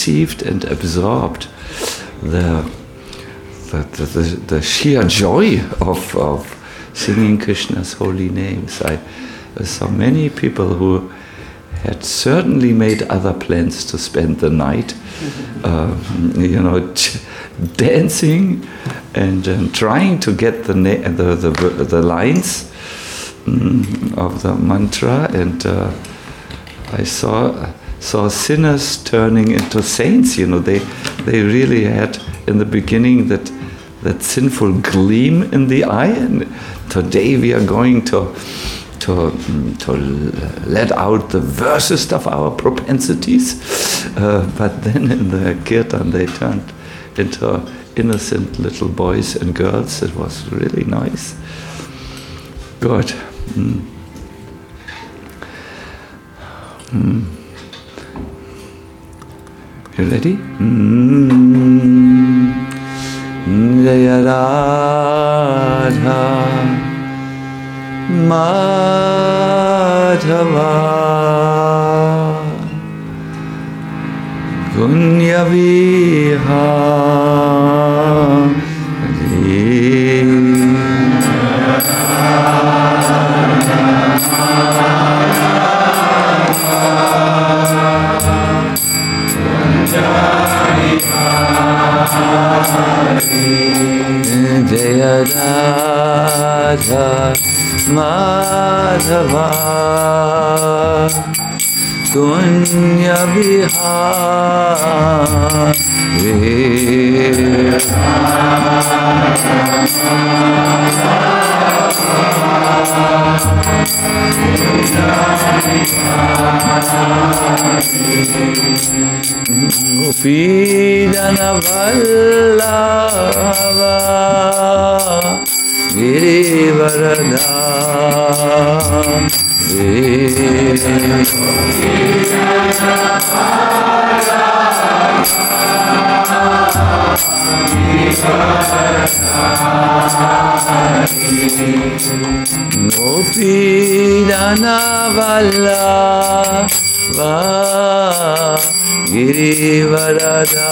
received and absorbed the sheer joy of singing Krishna's holy names. I saw many people who had certainly made other plans to spend the night, dancing and trying to get the lines of the mantra, and I saw sinners turning into saints. They really had in the beginning that sinful gleam in the eye, and today we are going to let out the worst of our propensities, but then in the kirtan they turned into innocent little boys and girls. It was really nice. Good. You ready? Jaya Radha Madhava Gunya Vihari Jaya Radha Madhava Gunya Vihari Gopidana Vallabha Girivarada Gopidana Vallabha Girivarada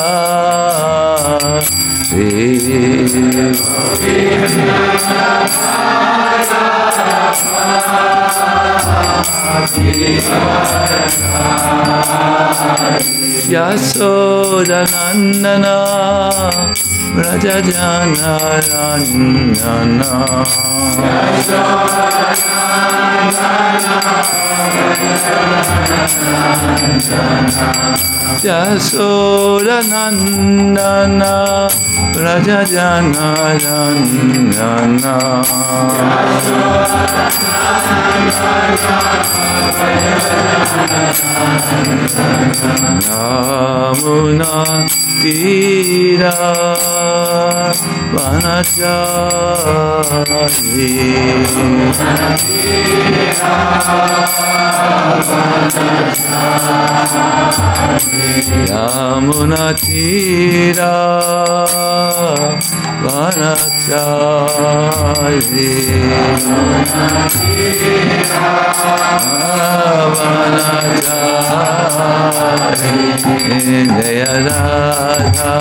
Yasoda Nandana Raja Jana Nandana Yasoda Nandana Raja Jana Nandana Yamuna Tira Vanachari Yamuna Tira Vanachari Jaya Radha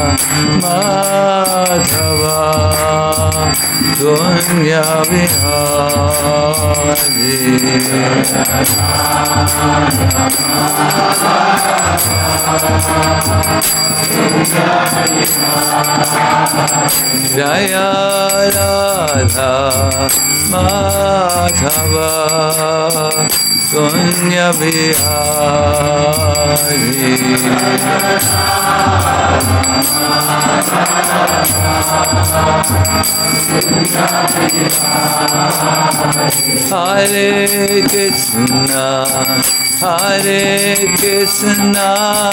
Madhava Gunya Vihari Jaya Radha Madhava Gunya Vihari Hare Krishna Hare Krishna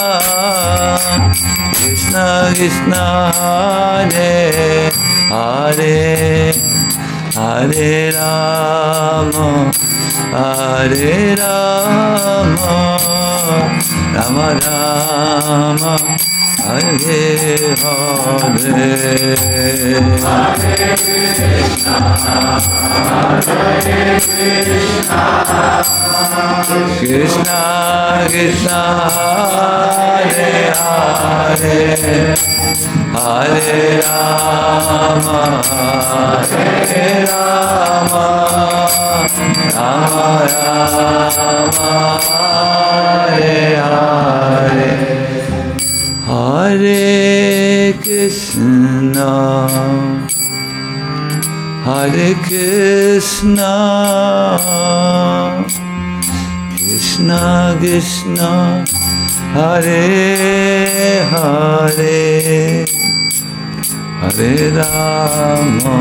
Krishna Krishna Hare Hare Hare Rama Hare Rama Rama Rama Hare Hare Krishna Krishna Hare Hare Hare Rama Hare Rama Rama Rama Hare Hare Hare Krishna Hare Krishna Krishna Krishna Hare Hare Hare Rama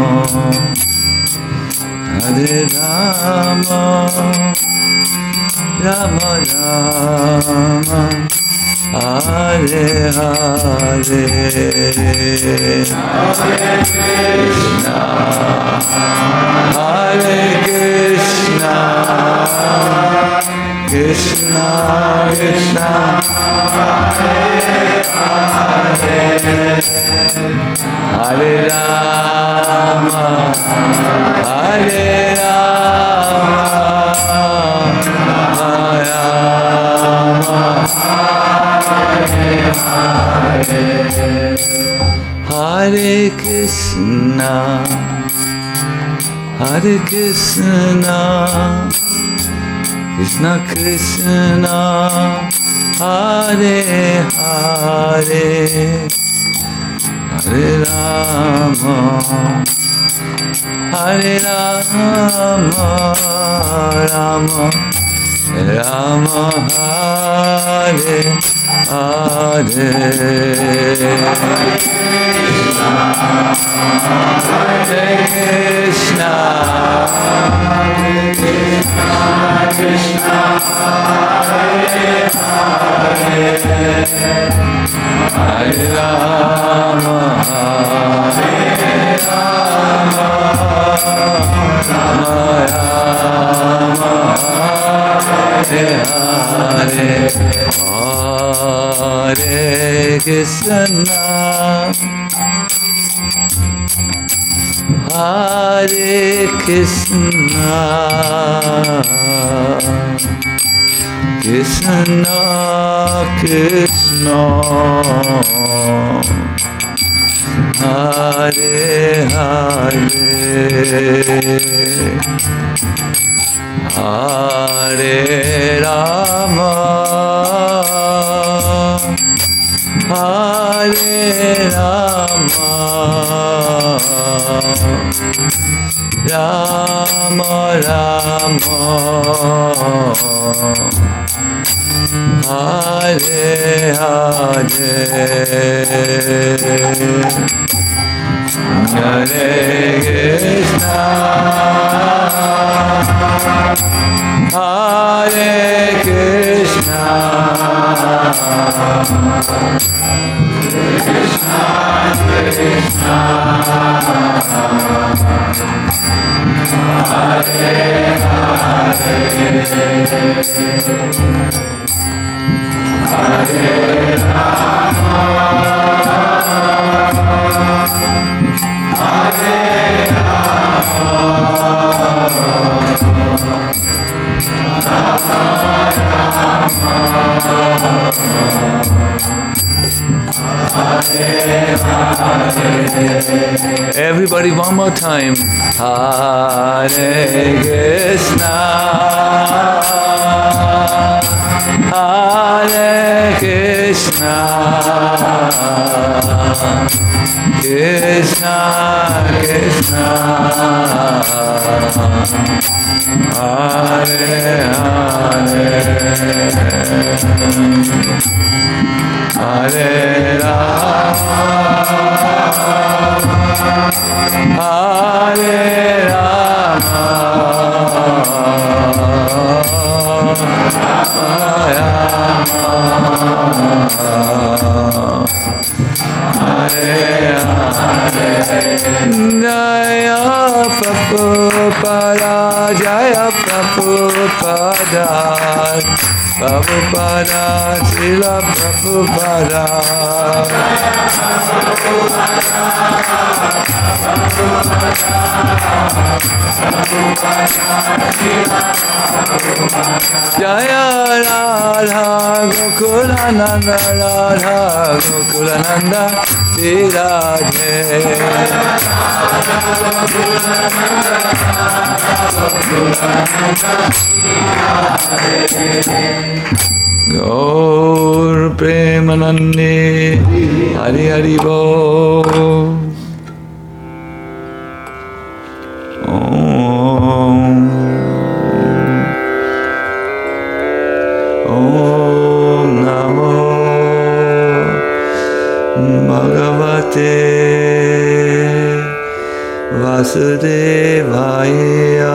Hare Rama Rama Rama Hare Hare Hare Krishna Hare Krishna Krishna Krishna Hare Hare Hare Rama Hare Rama Hare Krishna Hare Krishna Krishna Krishna Hare Hare Hare Rama Hare Rama Rama Rama Hare Hare Hare Krishna Krishna Hare Hare Hare Rama Hare Rama Rama Rama Hare Hare Hare Krishna Hare Krishna Krishna Krishna Hare Hare Hare Rama Hare Rama Rama Rama Hare Hare Hare Krishna Hare Krishna Krishna Krishna Hare Hare Hare Rama Hare Everybody, one more time. Hare Krishna, Hare Krishna, Krishna Krishna, Hare Hare, Hare Rama, Hare Rama, Hare Hare, Jaya Prabhupada, Jaya Prabhupada, Prabhupada, Srila Prabhupada. Jaya Radha Gokulananda Radha Gokulananda Shri Radhe. Gaur Premanande Hari Hari Bo. Om Namo Bhagavate Vasudevaya.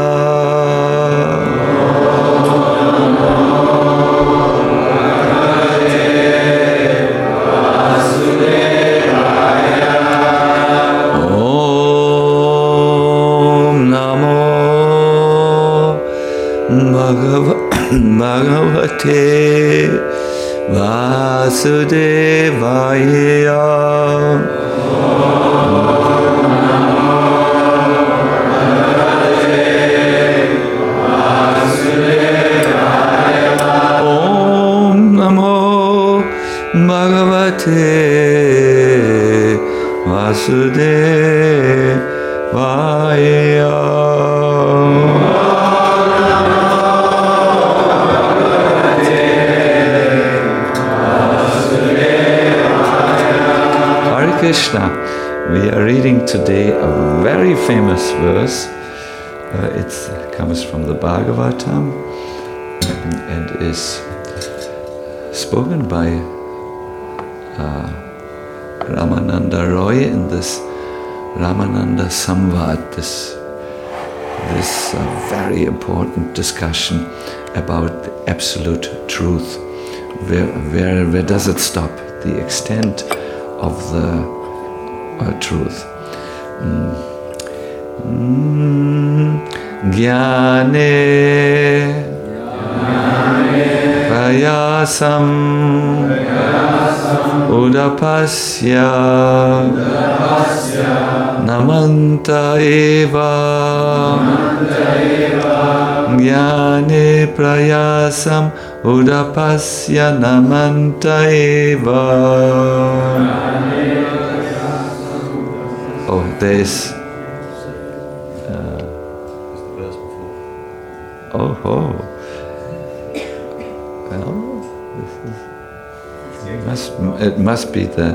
Bhagavate Vasudevaya. Om Namo Bhagavate Vasudevaya. Krishna. We are reading today a very famous verse. It comes from the Bhagavatam and is spoken by Ramananda Roy in this Ramananda Samvad, this very important discussion about the absolute truth. Where does it stop? The extent of the truth. Jnane Prayasam Udapasya Namanta Eva. Jnane Prayasam Udapasya Namanta Eva. Oh, there's oh. Well, it must be the.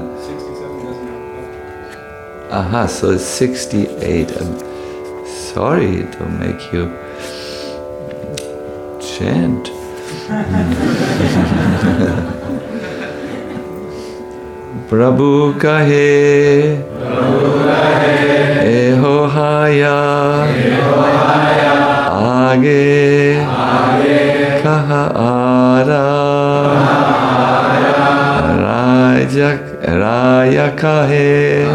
Aha, so it's 68. I'm sorry to make you chant. Prabhu kahe, eho haya, age kaha ara, raya kahe,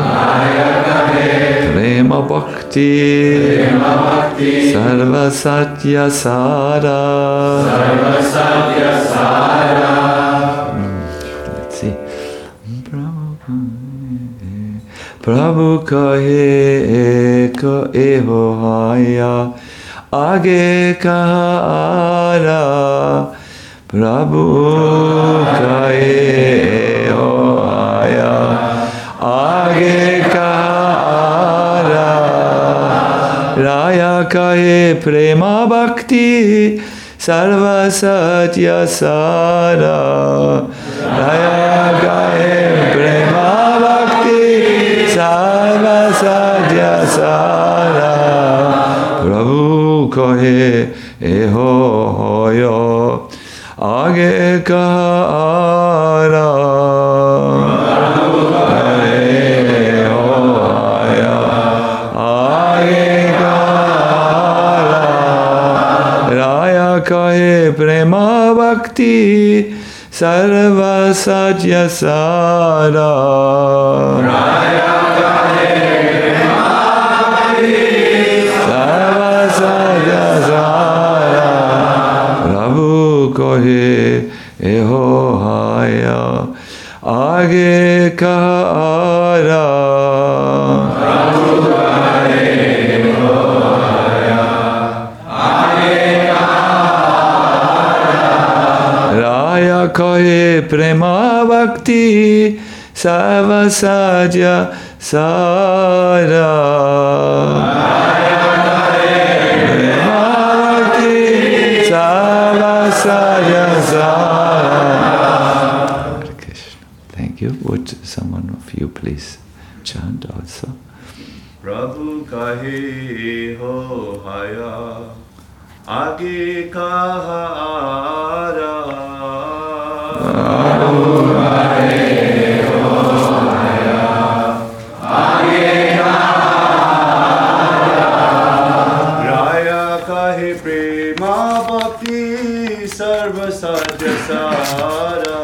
prema bhakti, sarva satya sara. Let's see. Prabhu kahe eka eho haya, age kahara. Prabhu kahe eho haya, age kahara. Raya kahe prema bhakti, sarva satya sara. Raya kahe prema bhakti, sarva satya sara. Prabhu kahe eho hoyo, age kahara. Prabhu kahe eho hoyo, age kahara. Raya kahe prema bhakti, sarva satya sara. Raya kahe prema bhakti, sarva satya sara. Prabhu kahe Age Kahara Raya Kahe Prema Bhakti Sarva Sadhya Sara Prema Bhakti Sarva Sadhya Sara. Thank you. Would someone of you please chant also? Prabhu kahe ho haya age kahara. Prabhu kahe ho haya age kahara. Raya kahe prema bhakti sarva sadhya sara.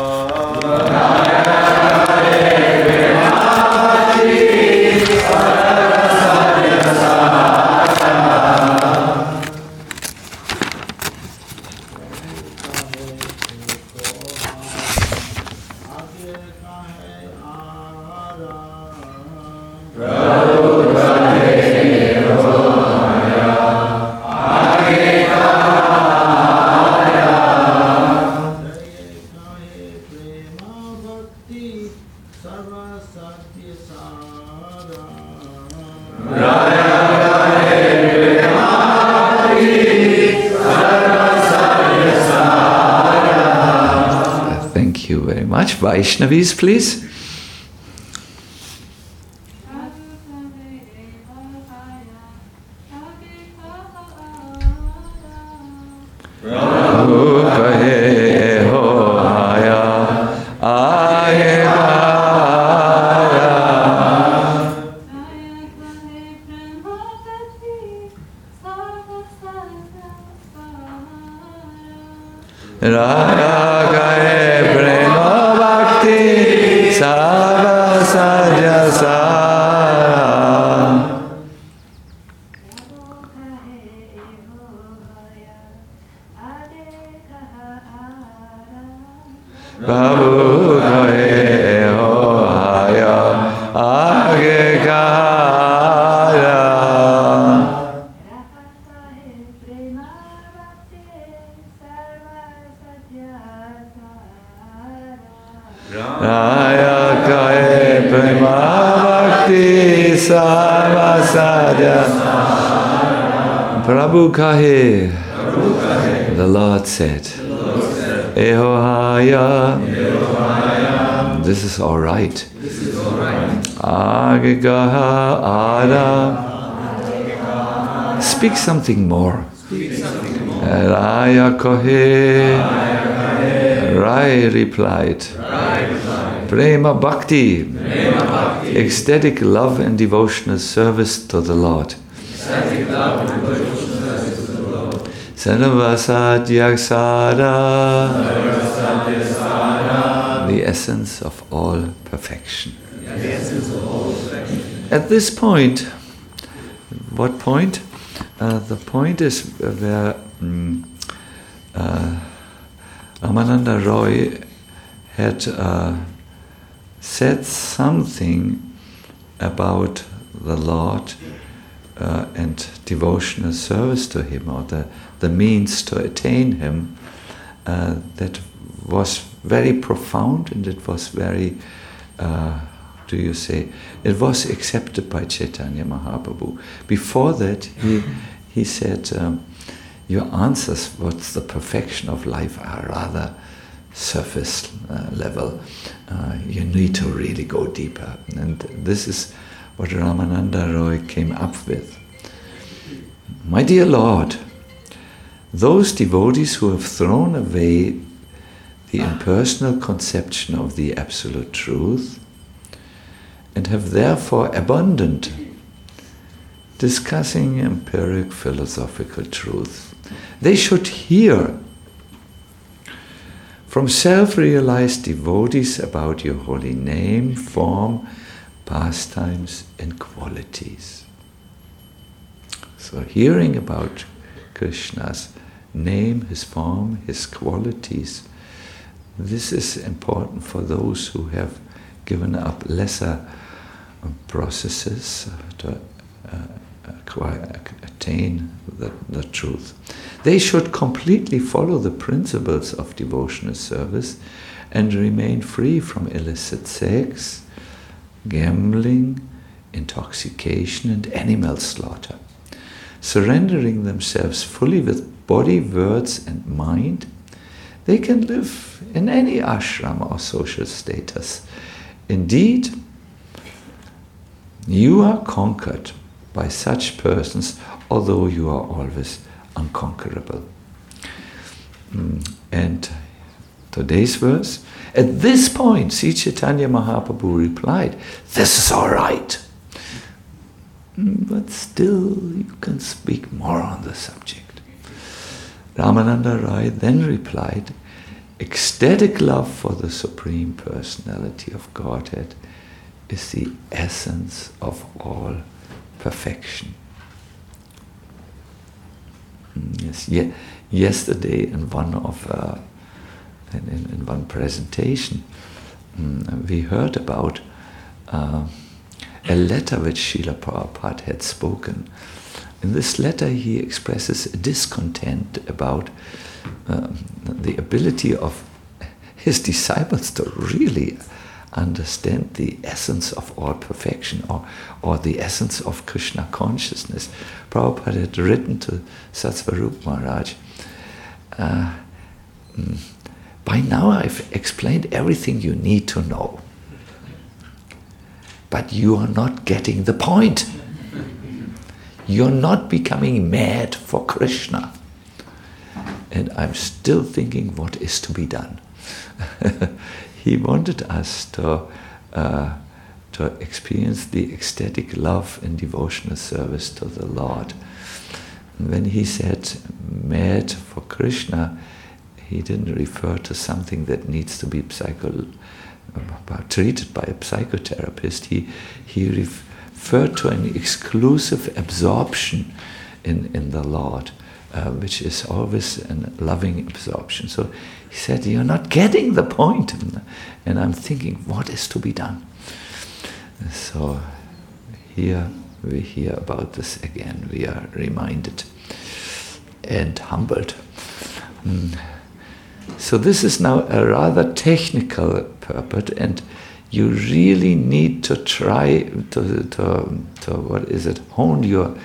Thank you very much. Vaishnavis, please. Prabhu kahe ho haya age kahara. Raya kahe prema bhakti sarva sadhya sara. Prabhu kahe ho haya age kahara. Raya kahe prema bhakti sarva sadhya. Prabhu kahe, the Lord said, Eho haya. This is all right. Age kahara. Speak something more. Raya kahe. Rai replied. Prema Bhakti. Ecstatic love and devotional service to the Lord. Sarva Sadhya Sara. The essence of all perfection. At this point, what point? The point is where Ramananda Roy had said something about the Lord and devotional service to Him, or the means to attain Him, that was very profound, and it was very, it was accepted by Chaitanya Mahaprabhu. Before that, he said, your answers, what's the perfection of life, are rather surface level. You need to really go deeper. And this is what Ramananda Roy came up with. My dear Lord, those devotees who have thrown away the impersonal conception of the absolute truth and have therefore abandoned discussing empiric philosophical truth, they should hear from self-realized devotees about your holy name, form, pastimes and qualities. So hearing about Krishna's name, his form, his qualities, this is important for those who have given up lesser processes to attain the truth. They should completely follow the principles of devotional service and remain free from illicit sex, gambling, intoxication, and animal slaughter. Surrendering themselves fully with body, words, and mind, they can live in any ashram or social status. Indeed, you are conquered by such persons, although you are always unconquerable. And today's verse, at this point, Sri Chaitanya Mahaprabhu replied, "This is all right. But still, you can speak more on the subject." Ramananda Rai then replied, "Ecstatic love for the Supreme Personality of Godhead is the essence of all perfection." Yes, yesterday in one presentation, we heard about a letter which Srila Prabhupada had spoken. In this letter, he expresses discontent about the ability of his disciples to really understand the essence of all perfection, or the essence of Krishna consciousness. Prabhupada had written to Satsvarup Maharaj, "By now I've explained everything you need to know, but you are not getting the point. You're not becoming mad for Krishna. And I'm still thinking what is to be done." He wanted us to experience the ecstatic love and devotional service to the Lord. And when he said mad for Krishna, he didn't refer to something that needs to be treated by a psychotherapist. He referred to an exclusive absorption in the Lord, which is always a loving absorption. So he said, "You're not getting the point." And I'm thinking, what is to be done? So here we hear about this again. We are reminded and humbled. So this is now a rather technical purport, and you really need to try to hone your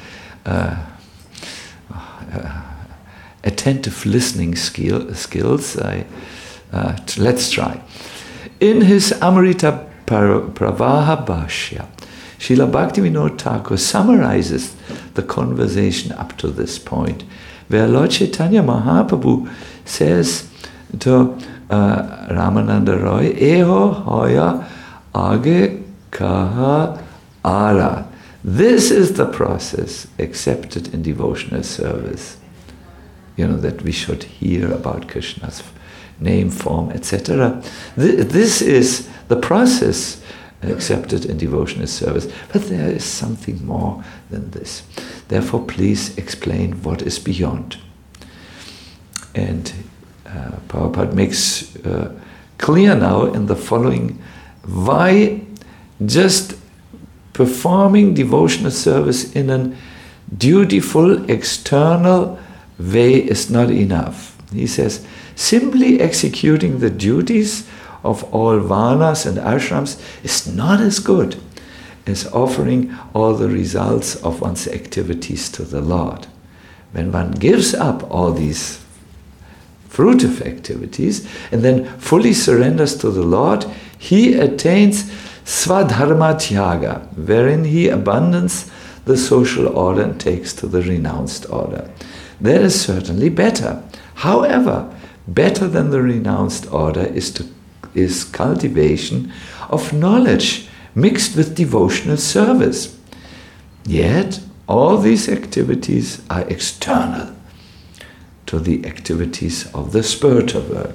attentive listening skills. Let's try. In his Amrita Pravaha Bhashya, Srila Bhaktivinoda Thakur summarizes the conversation up to this point, where Lord Chaitanya Mahaprabhu says to Ramananda Roy, "Eho hoya age kaha ara." This is the process accepted in devotional service. That we should hear about Krishna's name, form, etc. This is the process accepted in devotional service. But there is something more than this. Therefore, please explain what is beyond. And Prabhupada makes clear now in the following why just performing devotional service in a dutiful external way is not enough. He says, simply executing the duties of all varnas and ashrams is not as good as offering all the results of one's activities to the Lord. When one gives up all these fruitive activities and then fully surrenders to the Lord, he attains Swadharma Tyaga, wherein he abandons the social order and takes to the renounced order. That is certainly better. However, better than the renounced order is cultivation of knowledge mixed with devotional service. Yet, all these activities are external to the activities of the spiritual world.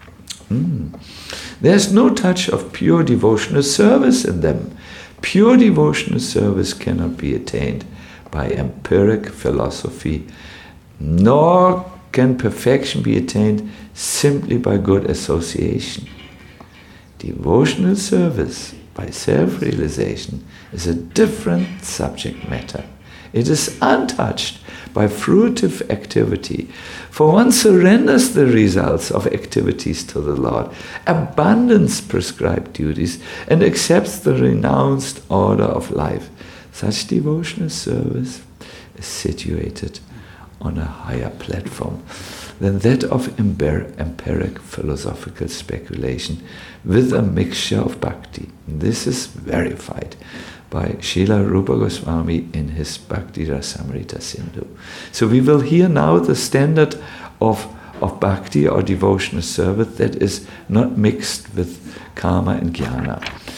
There's no touch of pure devotional service in them. Pure devotional service cannot be attained by empiric philosophy, nor can perfection be attained simply by good association. Devotional service by self-realization is a different subject matter. It is untouched by fruitive activity, for one surrenders the results of activities to the Lord, abandons prescribed duties, and accepts the renounced order of life. Such devotional service is situated on a higher platform than that of empiric philosophical speculation with a mixture of bhakti. This is verified by Srila Rupa Goswami in his Bhakti Rasamrita Sindhu. So we will hear now the standard of bhakti or devotional service that is not mixed with karma and jnana.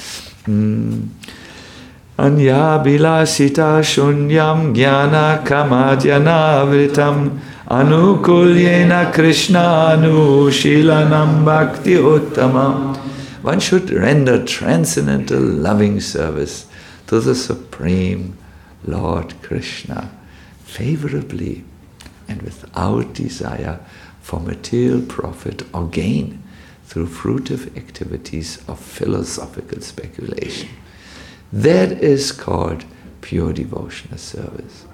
Anya bilasita shunyam jnana kamadhyana vritam anukulyena krishna anushilanam bhakti uttamam. One should render transcendental loving service to the Supreme Lord Krishna favorably and without desire for material profit or gain through fruitive activities of philosophical speculation. That is called pure devotional service.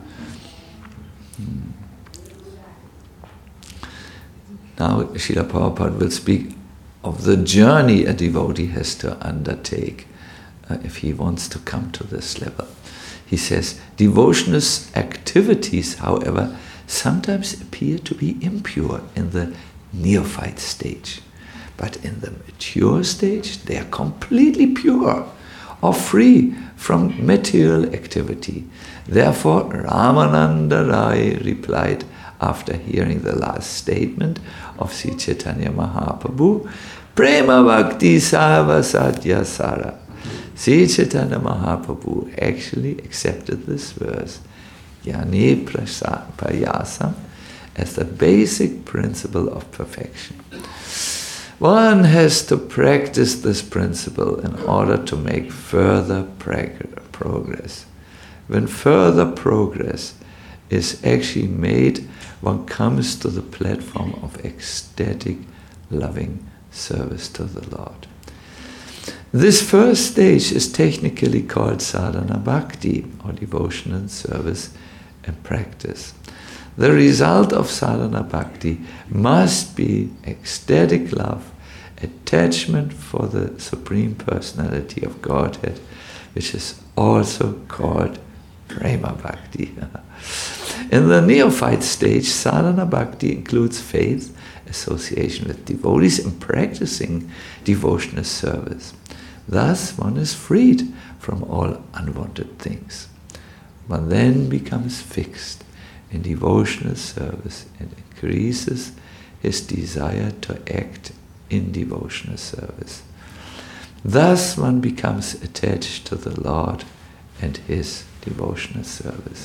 Now Srila Prabhupada will speak of the journey a devotee has to undertake if he wants to come to this level. He says, devotional activities, however, sometimes appear to be impure in the neophyte stage. But in the mature stage, they are completely pure or free from material activity. Therefore, Ramananda Rai replied after hearing the last statement of Sri Chaitanya Mahaprabhu, Prema Bhakti Sava Satya Sara. Sri Chaitanya Mahaprabhu actually accepted this verse, Jnane Prayasam, as the basic principle of perfection. One has to practice this principle in order to make further progress. When further progress is actually made, one comes to the platform of ecstatic, loving service to the Lord. This first stage is technically called sadhana bhakti, or devotional service and practice. The result of sadhana bhakti must be ecstatic love, attachment for the Supreme Personality of Godhead, which is also called prema bhakti. In the neophyte stage, sadhana bhakti includes faith, association with devotees, and practicing devotional service. Thus, one is freed from all unwanted things. One then becomes fixed in devotional service and increases his desire to act in devotional service. Thus, one becomes attached to the Lord and his devotional service.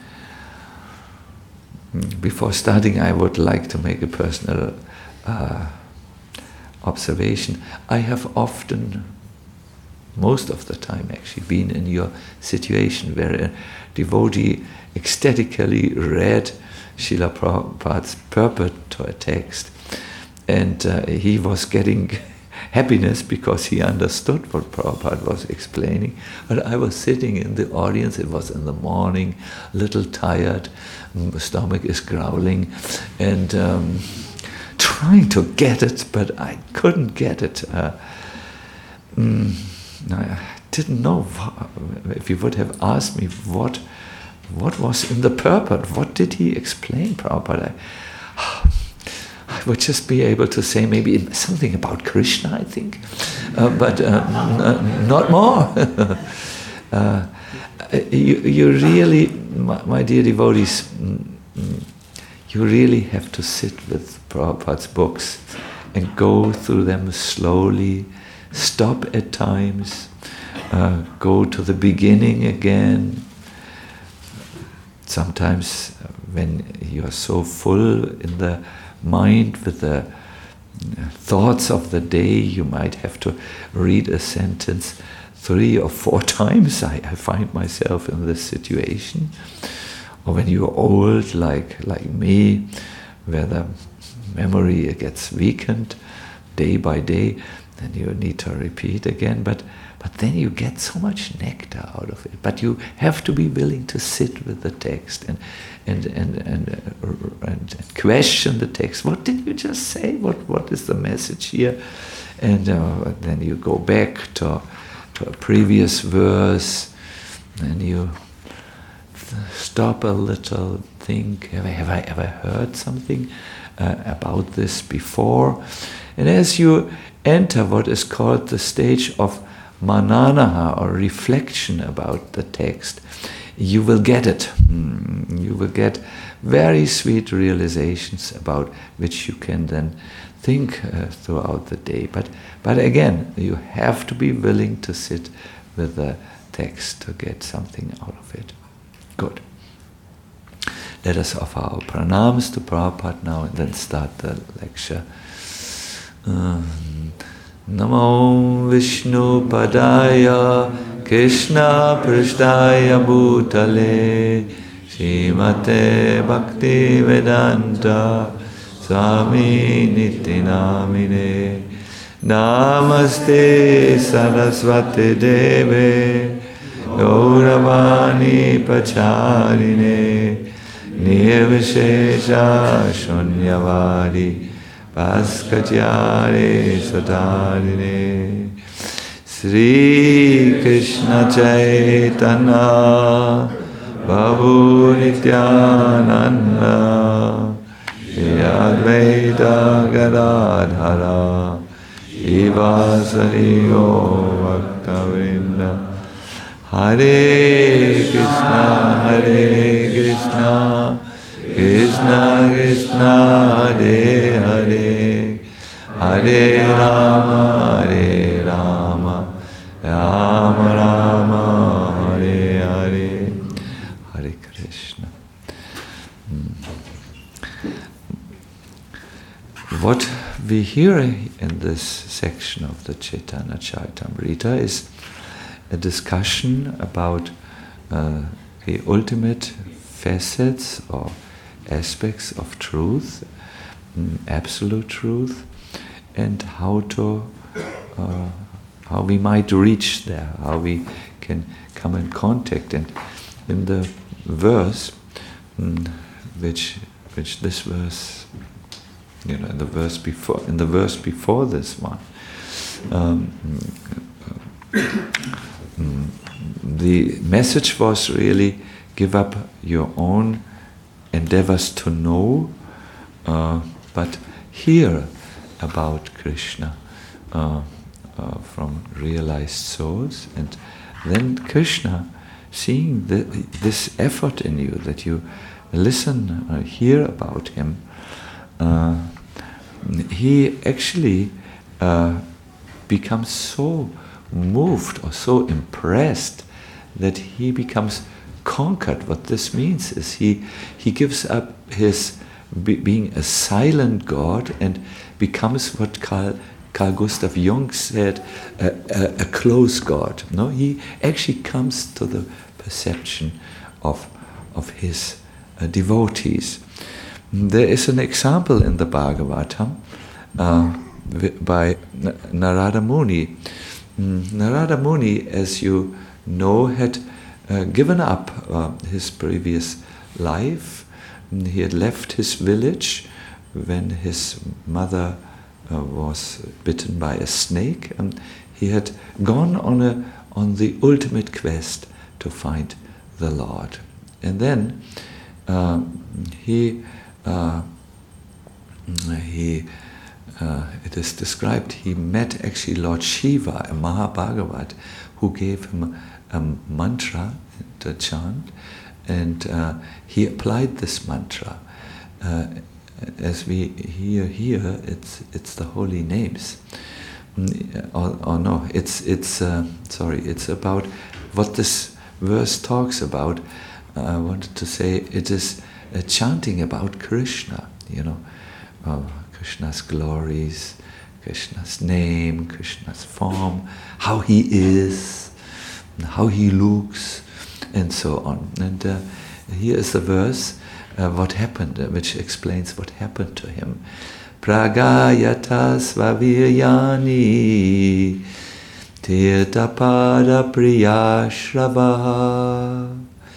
Before starting, I would like to make a personal observation. I have often, most of the time actually, been in your situation where a devotee ecstatically read Srila Prabhupada's purport to a text, and he was getting happiness because he understood what Prabhupada was explaining. But I was sitting in the audience, it was in the morning, a little tired, stomach is growling, and trying to get it, but I couldn't get it. I didn't know if you would have asked me what was in the purport, what did he explain, Prabhupada? I would just be able to say maybe something about Krishna, I think, but not more. You really, my dear devotees, you really have to sit with Prabhupada's books and go through them slowly, stop at times, go to the beginning again. Sometimes when you are so full in the mind with the thoughts of the day, you might have to read a sentence 3 or 4 times. I find myself in this situation. Or when you're old, like me, where the memory gets weakened day by day, then you need to repeat again, but then you get so much nectar out of it. But you have to be willing to sit with the text and question the text. What did you just say? What is the message here? And then you go back to a previous verse, and you stop a little, think, have I ever heard something about this before? And as you enter what is called the stage of mananaha, or reflection about the text, you will get it. You will get very sweet realizations about which you can then think throughout the day. But again, you have to be willing to sit with the text to get something out of it. Good. Let us offer our pranams to Prabhupada now and then start the lecture. Namo Vishnu Padaya Krishna Prishtaya Bhutale Srimate Bhakti Vedanta Swami Niti Namine Namaste Saraswati Deve Gauravani Pacharine Nirvishesha Shunyavadi Paskatyare Sadarine Sri Krishna Chaitanya Prabhu Nityananda Shri Advaita Gadadhara Shivasari Bhakta-vrinda Hare Krishna Krishna Krishna Hare Hare Hare Rama Rama Rama Hare Hare Hare Krishna. What we hear in this section of the Chaitanya Charitamrita is a discussion about the ultimate facets or aspects of truth, absolute truth, and how we might reach there, how we can come in contact. And in the verse, which this verse, in the verse before this one, the message was really give up your own endeavors to know, but hear about Krishna from realized souls, and then Krishna, seeing this effort in you, that you listen, hear about him, he actually becomes so moved or so impressed that he becomes conquered. What this means is he gives up his being a silent God and becomes what Carl Gustav Jung said, a close God. No, he actually comes to the perception of his devotees. There is an example in the Bhagavatam by Narada Muni. Narada Muni, as you know, had given up his previous life. He had left his village when his mother was bitten by a snake, and he had gone on the ultimate quest to find the Lord. And then it is described, he met actually Lord Shiva, a Mahabhagavat, who gave him a mantra to chant, and he applied this mantra. As we hear here, it's the holy names. It's about what this verse talks about. I wanted to say it is chanting about Krishna, Krishna's glories, Krishna's name, Krishna's form, how he is, how he looks, and so on. And here is the verse, what happened, which explains what happened to him. pragayata svaviryani tirtapada priyashravaha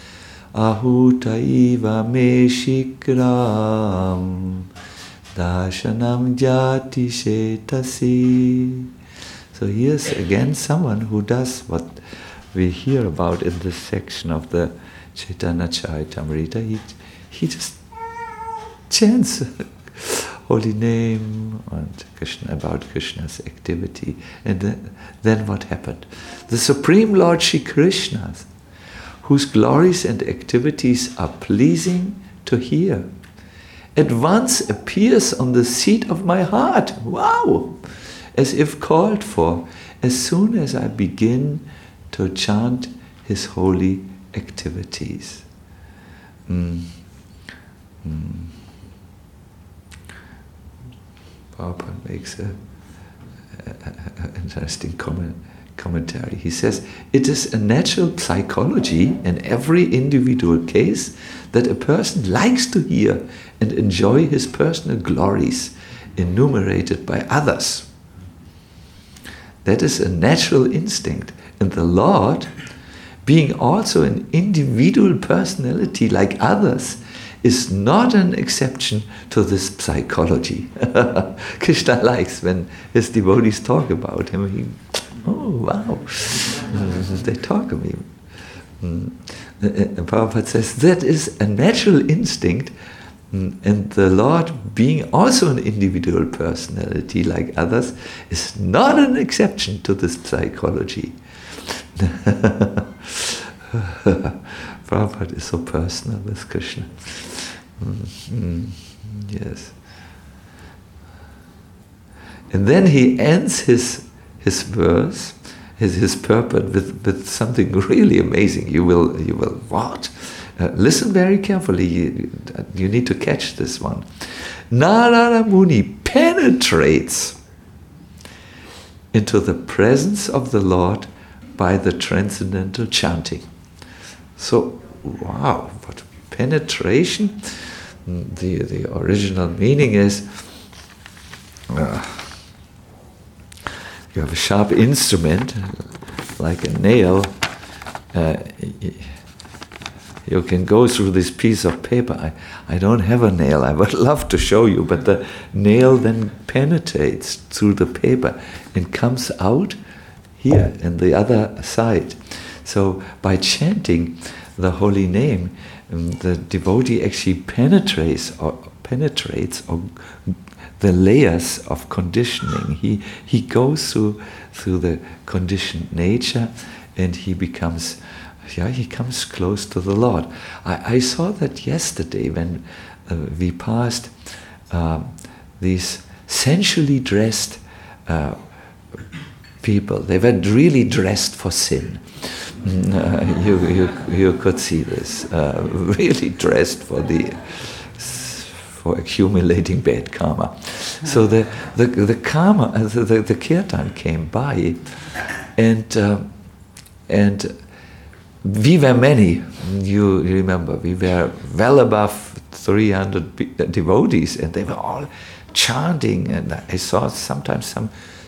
ahutaiva me shikram darshanam jati shetasi. So here's again someone who does what we hear about in this section of the Chaitanya Charitamrita. He just chants holy name and Krishna, about Krishna's activity. And then what happened? The Supreme Lord Shri Krishna, whose glories and activities are pleasing to hear, at once appears on the seat of my heart. Wow! As if called for, as soon as I begin to chant his holy activities. Prabhupada makes an interesting commentary. He says, it is a natural psychology in every individual case that a person likes to hear and enjoy his personal glories enumerated by others. That is a natural instinct. And the Lord, being also an individual personality like others, is not an exception to this psychology. Krishna likes when his devotees talk about him. Oh, wow. They talk of him. Prabhupada says that is a natural instinct. And the Lord, being also an individual personality like others, is not an exception to this psychology. Prabhupada is so personal with Krishna. Yes. And then he ends his verse, his purport with something really amazing. You will what? Listen very carefully. You need to catch this one. Narada Muni penetrates into the presence of the Lord by the transcendental chanting. So, wow, what penetration! The original meaning is you have a sharp instrument like a nail. You can go through this piece of paper. I don't have a nail. I would love to show you, but the nail then penetrates through the paper and comes out here in the other side. So by chanting the holy name, the devotee actually penetrates the layers of conditioning. He goes through the conditioned nature, and he comes close to the Lord. I saw that yesterday when we passed these sensually dressed people. They were really dressed for sin. You could see this. Really dressed for accumulating bad karma. So the karma, the kirtan came by, and we were many. You remember, we were well above 300 devotees, and they were all chanting. And I saw sometimes some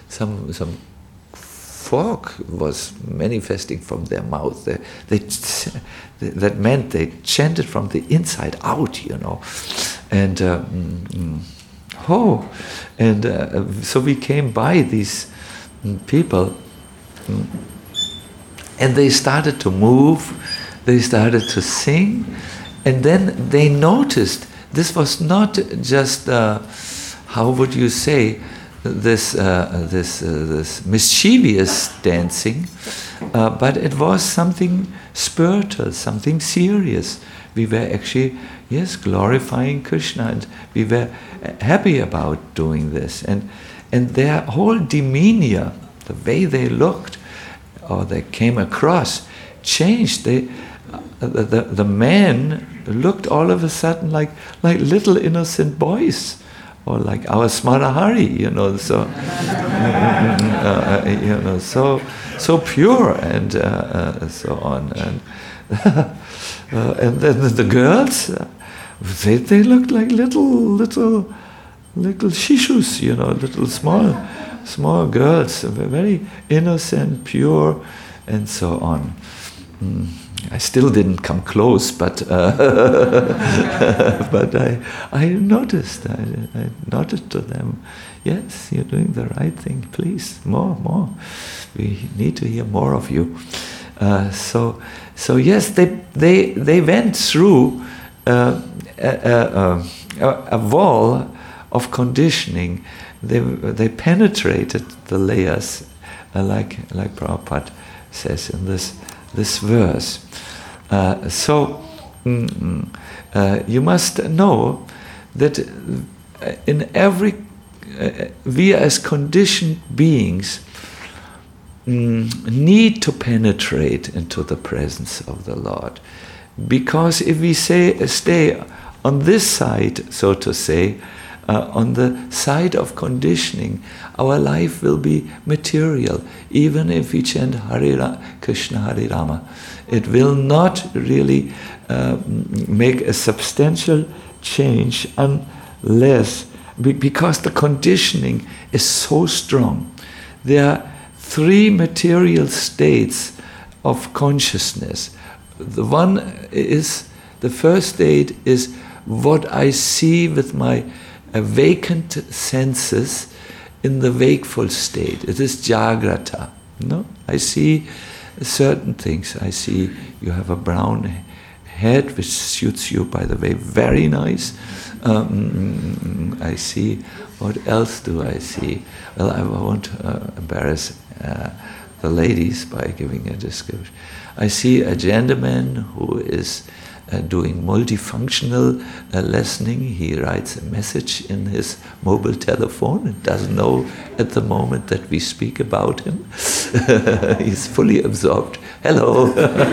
fog was manifesting from their mouth. That meant they chanted from the inside out, And so we came by these people. And they started to move, they started to sing, and then they noticed this was not just, how would you say, this mischievous dancing, but it was something spiritual, something serious. We were actually, glorifying Krishna, and we were happy about doing this. And their whole demeanor, the way they looked, or they came across, changed. The men looked all of a sudden like little innocent boys, or like our Smarahari, so pure and so on. And then the girls, they looked like little little shishus, little small girls, very innocent, pure, and so on. I still didn't come close, but but I noticed. I nodded to them. Yes, you're doing the right thing. Please, more. We need to hear more of you. So yes, they went through a wall of conditioning. They penetrated the layers, like Prabhupada says in this verse. You must know that in every we as conditioned beings need to penetrate into the presence of the Lord, because if we stay on this side, so to say, on the side of conditioning, our life will be material. Even if we chant Krishna Hare Rama, it will not really make a substantial change unless, because the conditioning is so strong. There are 3 material states of consciousness. The first state is what I see with my awakened senses in the wakeful state. It is Jagrata. I see certain things. I see you have a brown head, which suits you, by the way, very nice. I see, what else do I see? Well, I won't embarrass the ladies by giving a description. I see a gentleman who is doing multifunctional listening. He writes a message in his mobile telephone and doesn't know at the moment that we speak about him. He's fully absorbed. Hello.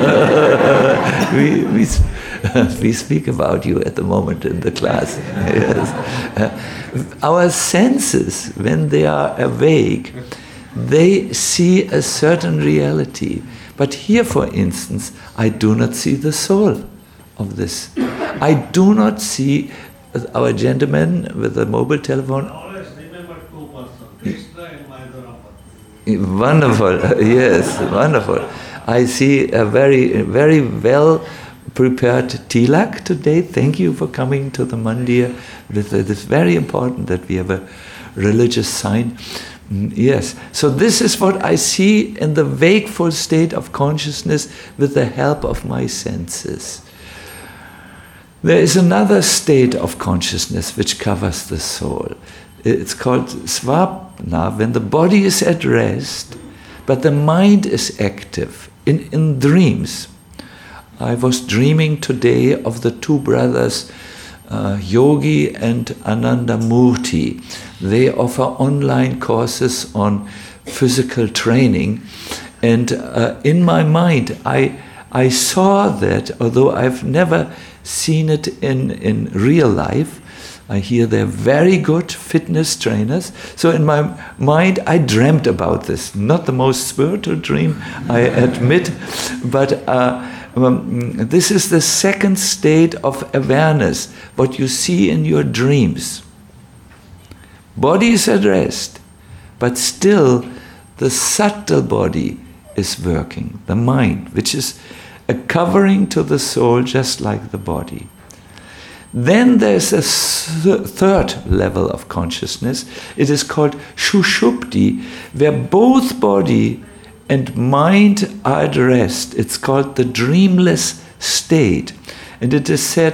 we speak about you at the moment in the class. Yes. Our senses, when they are awake, they see a certain reality. But here, for instance, I do not see the soul of this. I do not see our gentleman with the mobile telephone. Always remember 2 persons, Krishna and Mayadurama. Wonderful, yes, wonderful. I see a very, very well prepared tilak today. Thank you for coming to the mandir. It is very important that we have a religious sign. Yes, so this is what I see in the wakeful state of consciousness with the help of my senses. There is another state of consciousness which covers the soul. It's called svapna, when the body is at rest, but the mind is active, in dreams. I was dreaming today of the 2 brothers, Yogi and Ananda Murti. They offer online courses on physical training, and in my mind I saw that, although I've never seen it in real life. I hear they're very good fitness trainers. So in my mind, I dreamt about this. Not the most spiritual dream, I admit, but this is the second state of awareness, what you see in your dreams. Body is at rest, but still the subtle body is working, the mind, which is a covering to the soul just like the body. Then there's a third level of consciousness. It is called Shushupti, where both body and mind are at rest. It's called the dreamless state. And it is said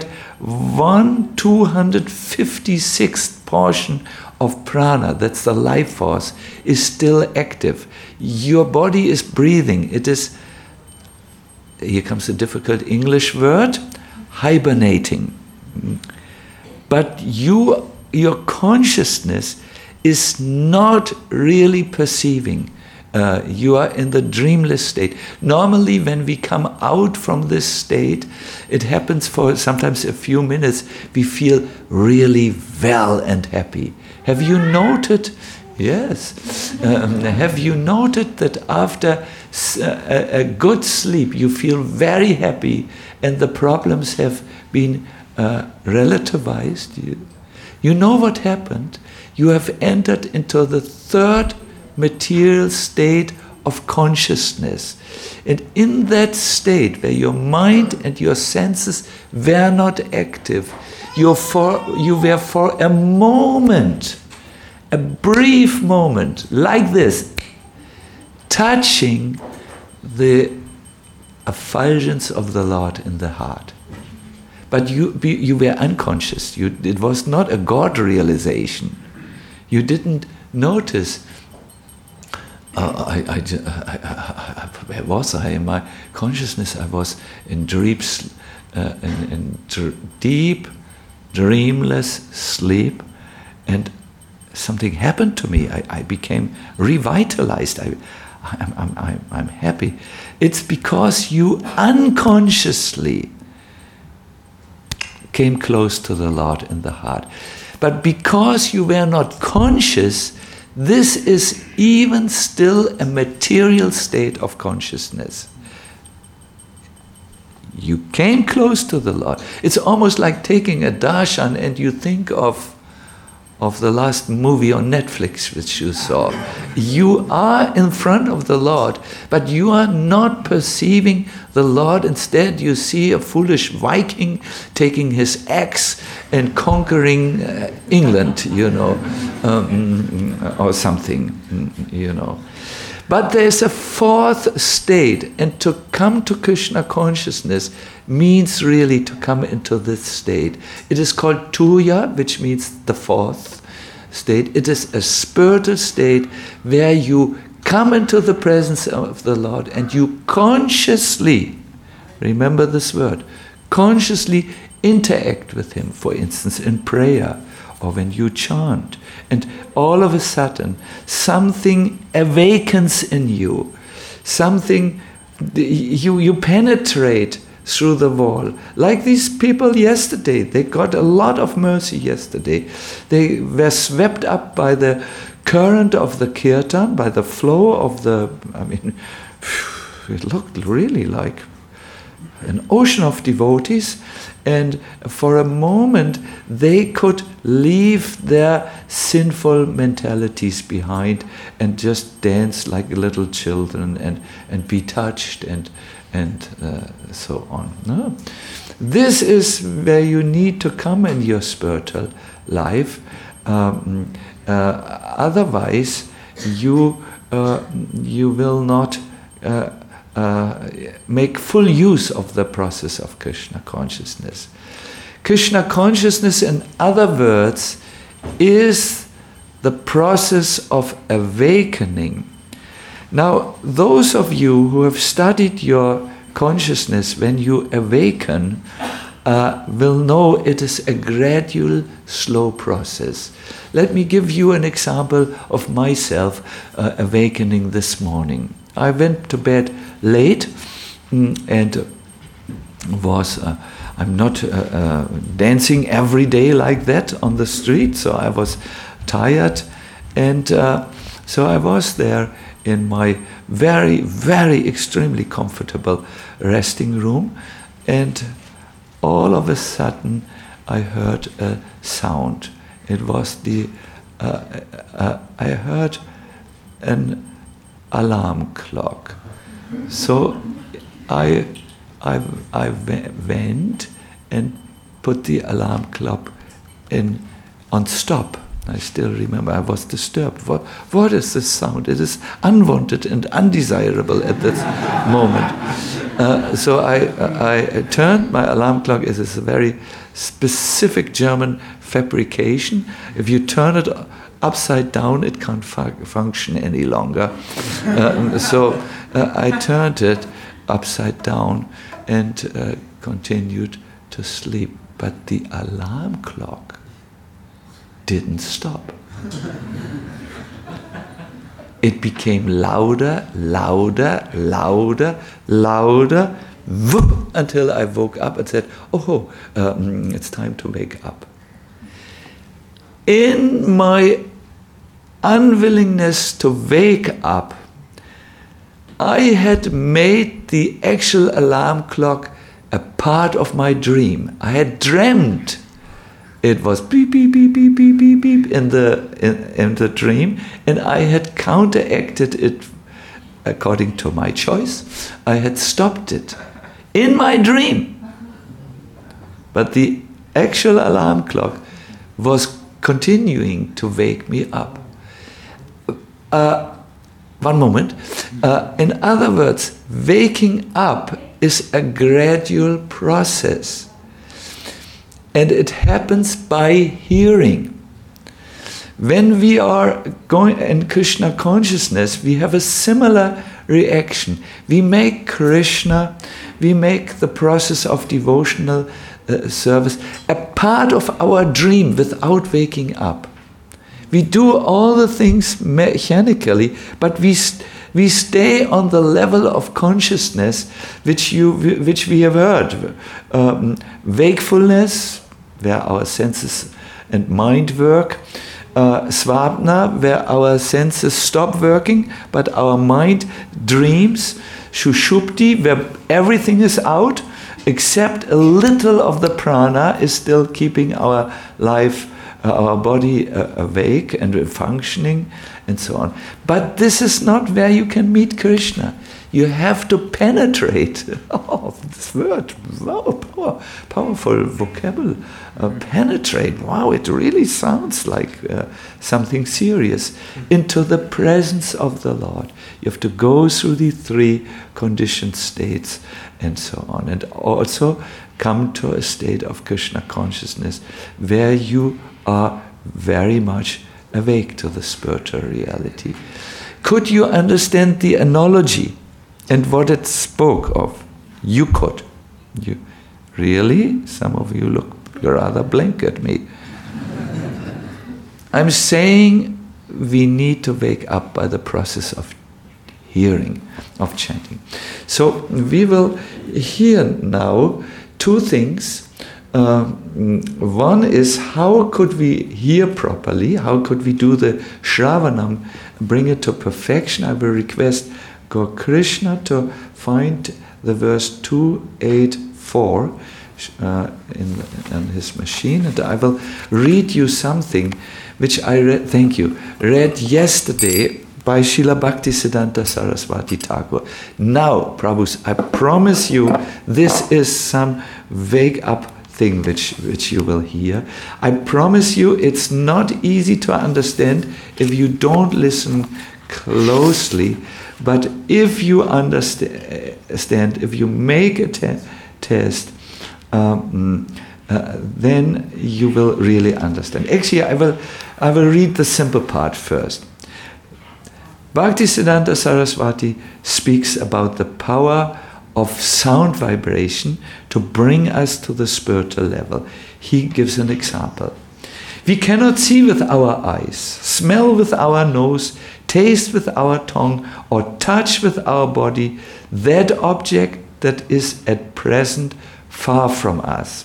1/256th portion of prana, that's the life force, is still active. Your body is breathing. It is, here comes a difficult English word, hibernating. But your consciousness is not really perceiving. You are in the dreamless state. Normally when we come out from this state, it happens for sometimes a few minutes, we feel really well and happy. Have you noted? Yes. Have you noted that after a good sleep, you feel very happy and the problems have been relativized? You know what happened? You have entered into the third material state of consciousness. And in that state, where your mind and your senses were not active, you were for a moment, a brief moment, like this, touching the effulgence of the Lord in the heart. But you were unconscious. It was not a God realization. You didn't notice. Where was I in my consciousness? I was in dreams, in deep, dreamless sleep, and something happened to me. I became revitalized. I'm happy. It's because you unconsciously came close to the Lord in the heart. But because you were not conscious, this is even still a material state of consciousness. You came close to the Lord. It's almost like taking a darshan and you think of the last movie on Netflix which you saw. You are in front of the Lord, but you are not perceiving the Lord. Instead, you see a foolish Viking taking his axe and conquering England, or something, But there's a fourth state, and to come to Krishna consciousness means really to come into this state. It is called Tuya, which means the fourth state. It is a spiritual state where you come into the presence of the Lord and you consciously, remember this word, consciously interact with Him, for instance, in prayer or when you chant. And all of a sudden, something awakens in you. Something, you penetrate through the wall. Like these people yesterday, they got a lot of mercy yesterday. They were swept up by the current of the kirtan, by the flow of it looked really like an ocean of devotees, and for a moment they could leave their sinful mentalities behind and just dance like little children and be touched and so on. No? This is where you need to come in your spiritual life. Otherwise, you will not make full use of the process of Krishna consciousness. Krishna consciousness, in other words, is the process of awakening. Now, those of you who have studied your consciousness when you awaken will know it is a gradual, slow process. Let me give you an example of myself awakening this morning. I went to bed late and I'm not dancing every day like that on the street, so I was tired, and so I was there in my very, very extremely comfortable resting room, and all of a sudden I heard a sound. It was I heard an alarm clock. So I went and put the alarm clock on stop. I still remember I was disturbed. What is this sound? It is unwanted and undesirable at this moment. So I turned my alarm clock. It is a very specific German fabrication. If you turn it upside down, it can't function any longer. So I turned it upside down and continued to sleep. But the alarm clock didn't stop. It became louder, louder, louder, louder, whoop, until I woke up and said, oh, it's time to wake up. In my unwillingness to wake up, I had made the actual alarm clock a part of my dream. I had dreamt it was beep, beep, beep, beep, beep, beep, beep in the dream, and I had counteracted it according to my choice. I had stopped it in my dream. But the actual alarm clock was continuing to wake me up. One moment. In other words, waking up is a gradual process. And it happens by hearing. When we are going in Krishna consciousness, we have a similar reaction. We make Krishna, we make the process of devotional service a part of our dream without waking up. We do all the things mechanically, but we stay on the level of consciousness which we have heard. Wakefulness, where our senses and mind work. Svapna, where our senses stop working, but our mind dreams. Shushupti, where everything is out, except a little of the prana is still keeping our life, our body awake and functioning, and so on. But this is not where you can meet Krishna. You have to penetrate. Oh, this word, wow, powerful vocabulary. Penetrate, wow, it really sounds like something serious. Into the presence of the Lord. You have to go through the 3 conditioned states and so on. And also come to a state of Krishna consciousness where you are very much awake to the spiritual reality. Could you understand the analogy and what it spoke of? You could. You really? Some of you look rather blank at me. I'm saying we need to wake up by the process of hearing, of chanting. So we will hear now 2 things. One is, how could we hear properly? How could we do the Shravanam, bring it to perfection? I will request Gaur Krishna to find the verse 284 in his machine, and I will read you something which I read yesterday by Srila Bhaktisiddhanta Saraswati Thakur. Now, Prabhus, I promise you this is some wake up thing which you will hear. I promise you it's not easy to understand if you don't listen closely, but if you understand, if you make a test, then you will really understand. Actually, I will read the simple part first. Bhaktisiddhanta Saraswati speaks about the power of sound vibration to bring us to the spiritual level. He gives an example. We cannot see with our eyes, smell with our nose, taste with our tongue, or touch with our body that object that is at present far from us.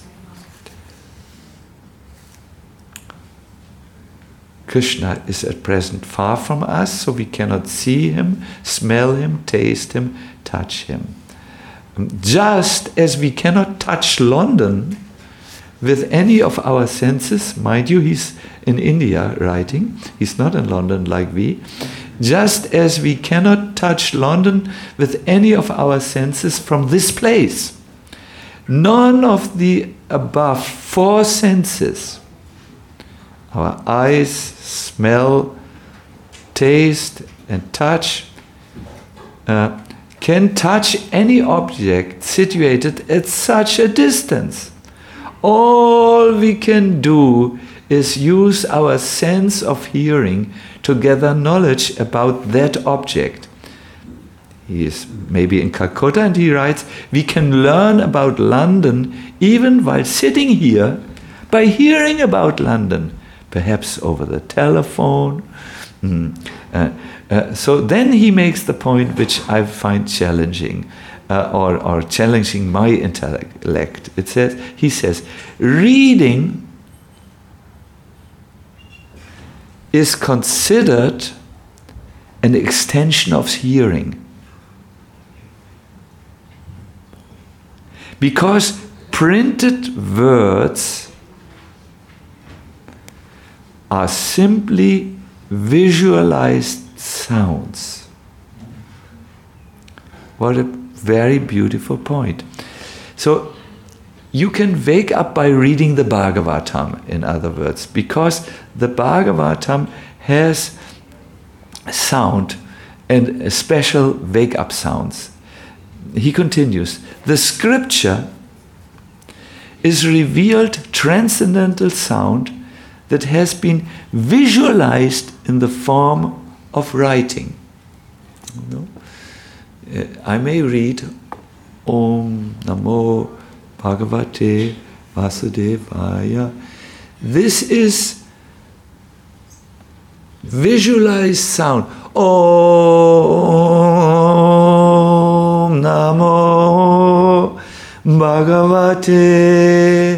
Krishna is at present far from us, so we cannot see him, smell him, taste him, touch him. Just as we cannot touch London with any of our senses, mind you, he's in India writing, he's not in London like we. Just as we cannot touch London with any of our senses from this place, none of the above 4 senses, our eyes, smell, taste, and touch, can touch any object situated at such a distance. All we can do is use our sense of hearing to gather knowledge about that object. He is maybe in Calcutta and he writes, we can learn about London even while sitting here by hearing about London, perhaps over the telephone. So then he makes the point which I find challenging, or challenging my intellect. He says, reading is considered an extension of hearing. Because printed words are simply visualized sounds. What a very beautiful point. So, you can wake up by reading the Bhagavatam, in other words, because the Bhagavatam has sound and special wake-up sounds. He continues, the scripture is revealed transcendental sound that has been visualized in the form of writing. I may read Om Namo Bhagavate Vasudevaya. This is visualized sound. Om Namo Bhagavate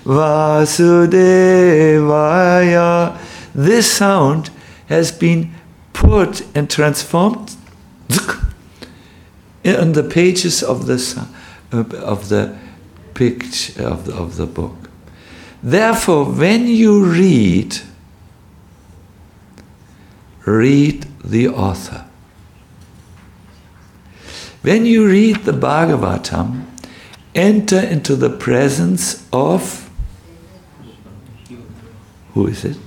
Vasudevaya. This sound has been put and transformed in the pages of the picture of the book. Therefore, when you read the author. When you read the Bhagavatam, enter into the presence of, who is it?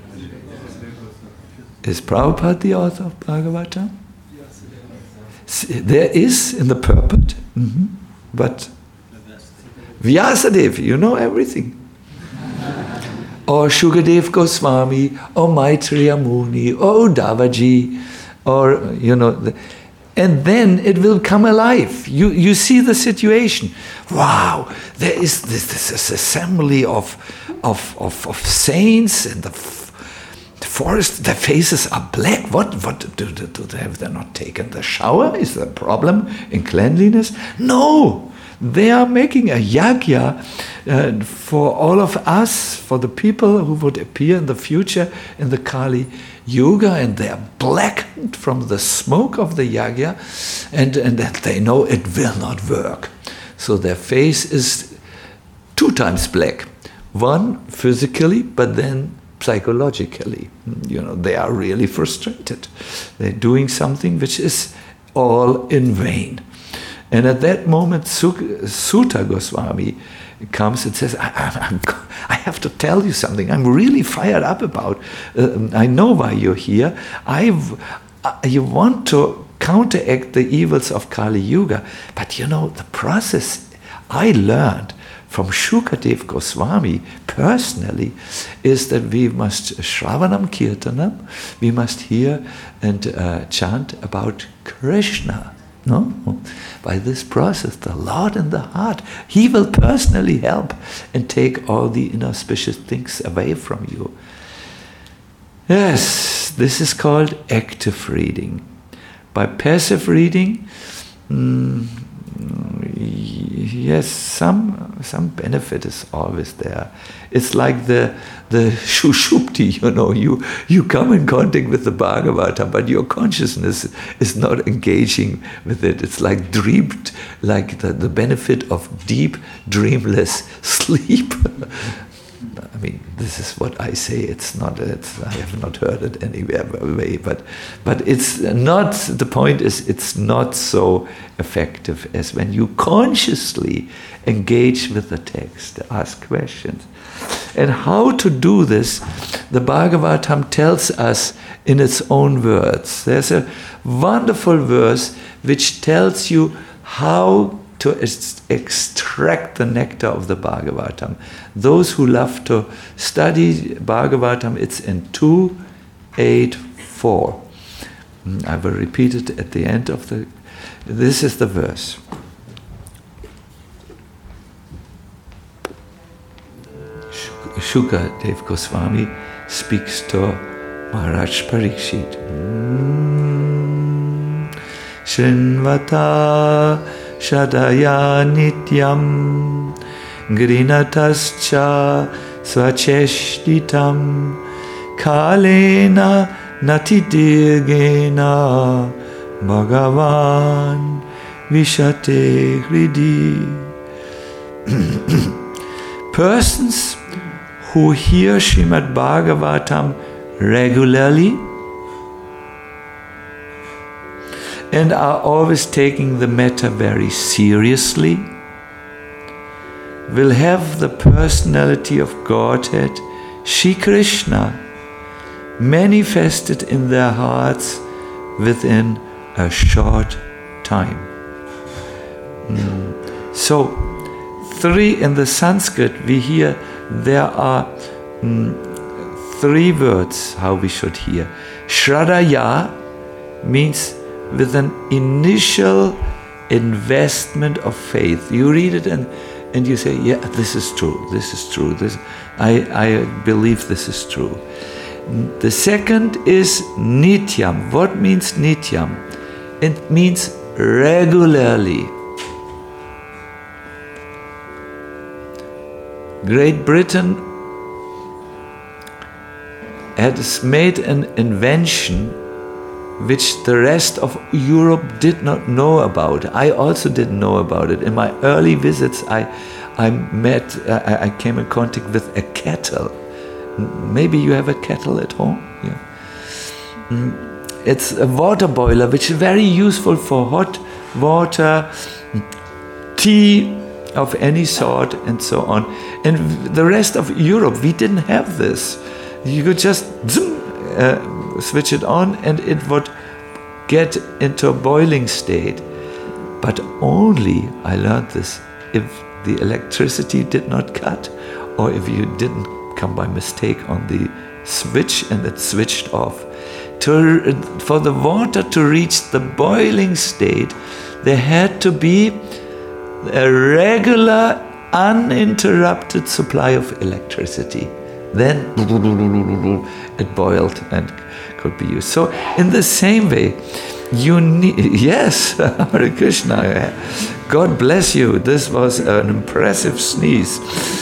Is Prabhupada the author of Bhagavatam? There is in the purport, but Vyasadeva, you know everything. Or Shukadev Goswami, or Maitreya Muni, or Davaji, or, and then it will come alive. You see the situation. Wow, there is this assembly of saints in the forest. Their faces are black. What do they have they not taken the shower? Is there a problem in cleanliness? No. They are making a yagya for all of us, for the people who would appear in the future in the Kali Yuga, and they are blackened from the smoke of the yagya, and that they know it will not work. So their face is 2 times black. One physically, but then psychologically. They are really frustrated. They're doing something which is all in vain. And at that moment, Suta Goswami comes and says, I have to tell you something. I'm really fired up about. I know why you're here. You want to counteract the evils of Kali Yuga. But the process I learned from Shukadev Goswami personally is that we must Shravanam Kirtanam, we must hear and chant about Krishna. No, by this process, the Lord in the heart, He will personally help and take all the inauspicious things away from you. Yes, this is called active reading. By passive reading, yes, some benefit is always there. It's like the Shushupti, you come in contact with the Bhagavatam, but your consciousness is not engaging with it. It's like the benefit of deep, dreamless sleep. I mean, this is what I say. I have not heard it anywhere, but it's not. The point is, it's not so effective as when you consciously engage with the text, ask questions. And how to do this, the Bhagavatam tells us in its own words. There's a wonderful verse which tells you how to extract the nectar of the Bhagavatam. Those who love to study Bhagavatam, it's in 2.8.4. I will repeat it at the end of this is the verse. Shukadev Goswami speaks to Maharaj Parikshit. Shrinvata Shadaya Nityam Grinatascha Svacheshtitam Kalena Natidirgena Bhagavan Vishate Hridi. Persons who hear Srimad Bhagavatam regularly and are always taking the matter very seriously will have the personality of Godhead, Shri Krishna, manifested in their hearts within a short time. So, three in the Sanskrit, we hear there are three words how we should hear. Shradaya means with an initial investment of faith. You read it and you say, yeah, this is true, this is true, I believe this is true. The second is nityam. What means nityam? It means regularly. Great Britain has made an invention which the rest of Europe did not know about. I also didn't know about it. In my early visits, I came in contact with a kettle. Maybe you have a kettle at home? Yeah. It's a water boiler which is very useful for hot water, tea of any sort, and so on. And the rest of Europe, we didn't have this. You could just switch it on and it would get into a boiling state. But only, I learned this, if the electricity did not cut or if you didn't come by mistake on the switch and it switched off. For the water to reach the boiling state, there had to be a regular, uninterrupted supply of electricity. Then it boiled and could be used. So in the same way, you need, yes, Hare Krishna, God bless you. This was an impressive sneeze.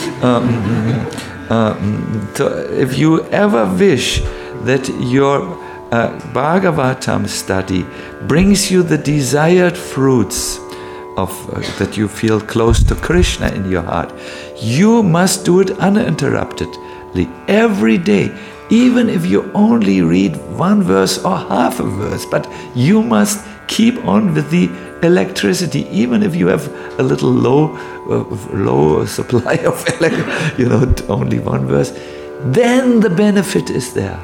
If you ever wish that your Bhagavatam study brings you the desired fruits of that you feel close to Krishna in your heart, you must do it uninterruptedly every day, even if you only read one verse or half a verse. But you must keep on with the electricity, even if you have a little low supply of only one verse. Then the benefit is there.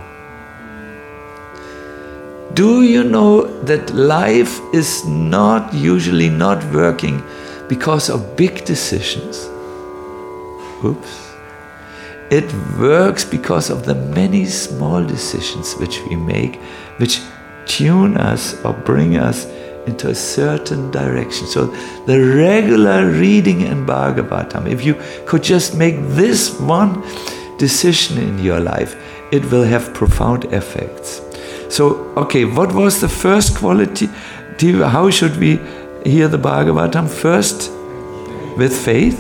Do you know that life is usually not working because of big decisions? Oops. It works because of the many small decisions which we make, which tune us or bring us into a certain direction. So the regular reading in Bhagavatam, if you could just make this one decision in your life, it will have profound effects. So, okay, what was the first quality? How should we hear the Bhagavatam? First, with faith.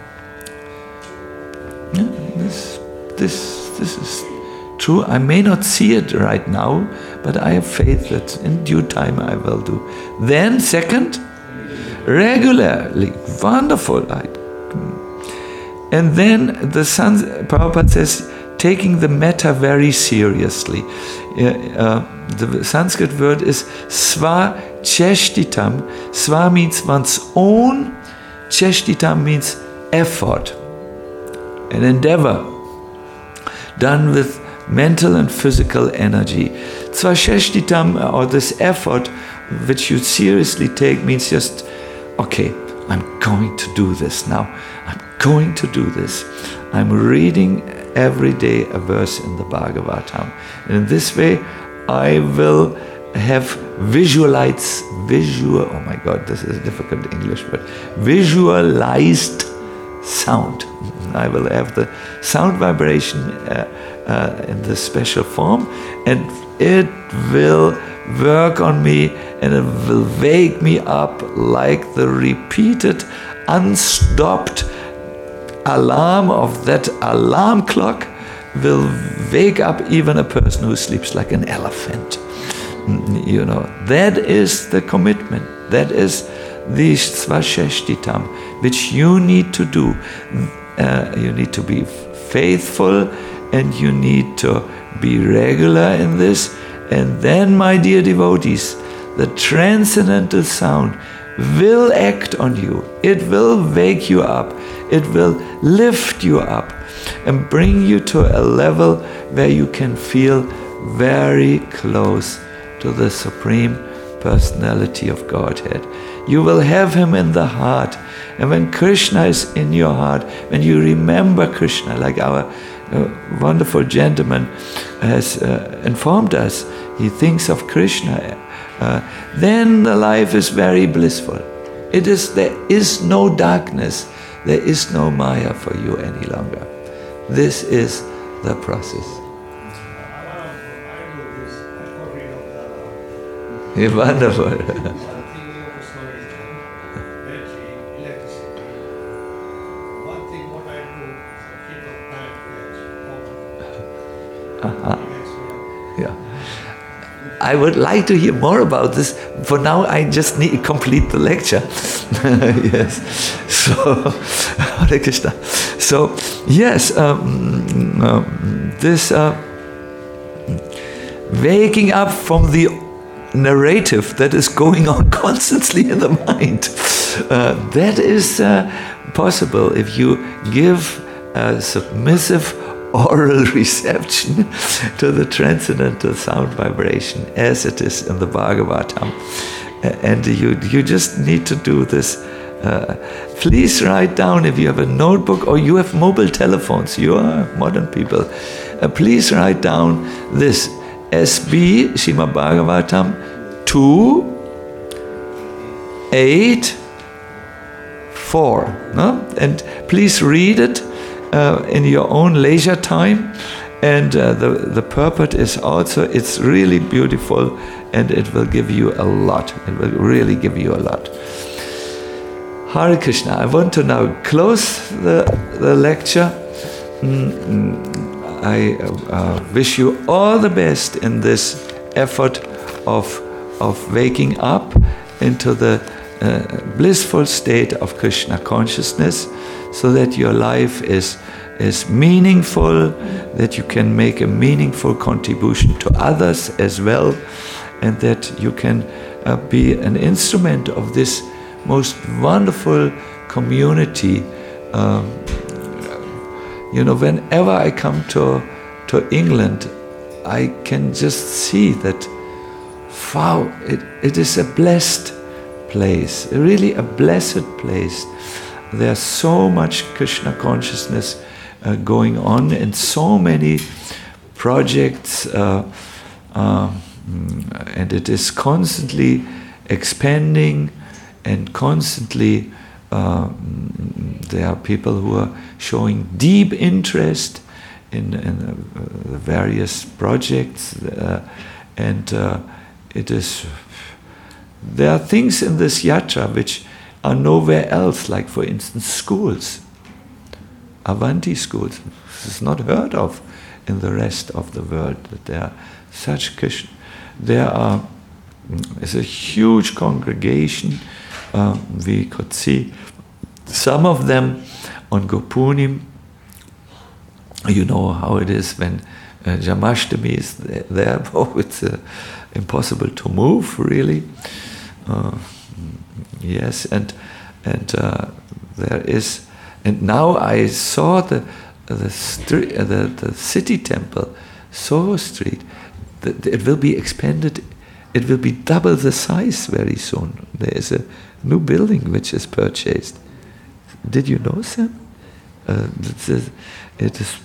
Yeah, this is true. I may not see it right now, but I have faith that in due time I will do. Then, second, regularly. Wonderful. And then the Prabhupada says, taking the matter very seriously. The Sanskrit word is sva cheshtitam. Sva means one's own, cheshtitam means effort, an endeavor done with mental and physical energy. Sva cheshtitam, or this effort which you seriously take, means just, okay, I'm going to do this now. I'm going to do this. I'm reading every day a verse in the Bhagavatam. And in this way, I will have oh my God, this is a difficult English word, visualized sound. I will have the sound vibration in the special form, and it will work on me, and it will wake me up like the repeated, unstopped alarm of that alarm clock will wake up even a person who sleeps like an elephant. That is the commitment. That is the svasheshtitam, which you need to do. You need to be faithful, and you need to be regular in this. And then, my dear devotees, the transcendental sound will act on you. It will wake you up. It will lift you up and bring you to a level where you can feel very close to the Supreme Personality of Godhead. You will have Him in the heart. And when Krishna is in your heart, when you remember Krishna, like our wonderful gentleman has informed us, he thinks of Krishna, then the life is very blissful. There is no darkness, there is no Maya for you any longer. This is the process. Wonderful. Yeah. I would like to hear more about this. For now, I just need to complete the lecture. Yes. So, Hare Krishna. So, yes, this waking up from the narrative that is going on constantly in the mind, that is possible if you give a submissive oral reception to the transcendental sound vibration as it is in the Bhagavatam. And you just need to do this. Please write down, if you have a notebook or you have mobile telephones, you are modern people, please write down this SB Srimad Bhagavatam 2:8:4, no? And please read it in your own leisure time, and the purport is also, it's really beautiful, and it will give you a lot. It will really give you a lot. Hare Krishna. I want to now close the lecture. I wish you all the best in this effort of waking up into the blissful state of Krishna consciousness, so that your life is meaningful, that you can make a meaningful contribution to others as well, and that you can be an instrument of this most wonderful community. Whenever I come to England, I can just see that, wow, it is a blessed place, really a blessed place. There's so much Krishna consciousness going on, and so many projects, and it is constantly expanding, and constantly there are people who are showing deep interest in the various projects, and there are things in this yatra which are nowhere else, like for instance schools, Avanti schools. This is not heard of in the rest of the world, that there are such Krishna. There is a huge congregation. We could see some of them on Gopunim. You know how it is when Jamashtami is there. Oh, it's impossible to move, really. Yes, and there is, and now I saw the city temple, Soho Street. It will be expanded. It will be double the size very soon. There is a new building which is purchased. Did you know, Sam? It is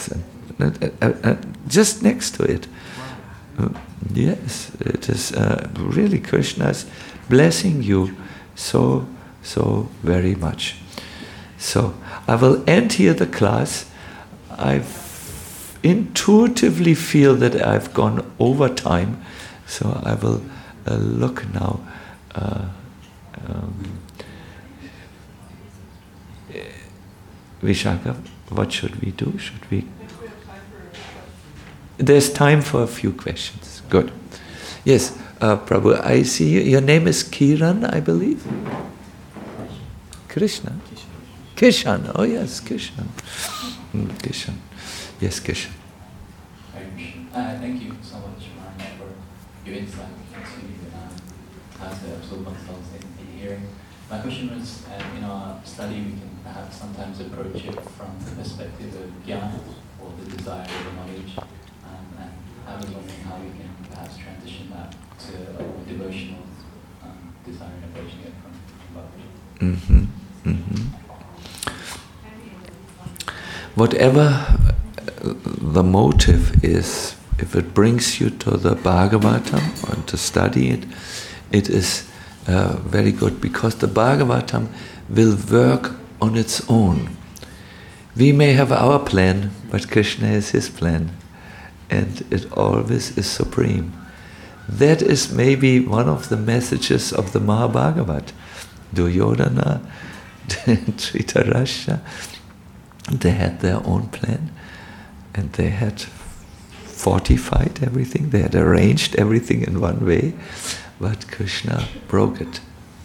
just next to it. Yes, it is really Krishna's blessing you so very much. So I will end here the class. I intuitively feel that I've gone over time, so I will look now. Vishaka, what should we do? Should we? There's time for a few questions. Good. Yes, Prabhu, I see you. Your name is Kiran, I believe? Krishna? Kishan, oh yes, Kishan. Kishan. Yes, Kishan. Thank you so much, Maharaj, for your insight into how to absorb ourselves in hearing. My question was, in our study, we can perhaps sometimes approach it from the perspective of jnana, or the desire of the knowledge, and I was wondering how we can perhaps transition that to a more devotional desire and approaching it from Bhagavad. Whatever the motive is, if it brings you to the Bhagavatam or to study it, it is very good, because the Bhagavatam will work on its own. We may have our plan, but Krishna has his plan, and it always is supreme. That is maybe one of the messages of the Mahabhagavat. Duryodhana, Dhritarashtra, they had their own plan, and they had fortified everything, they had arranged everything in one way, but Krishna broke it.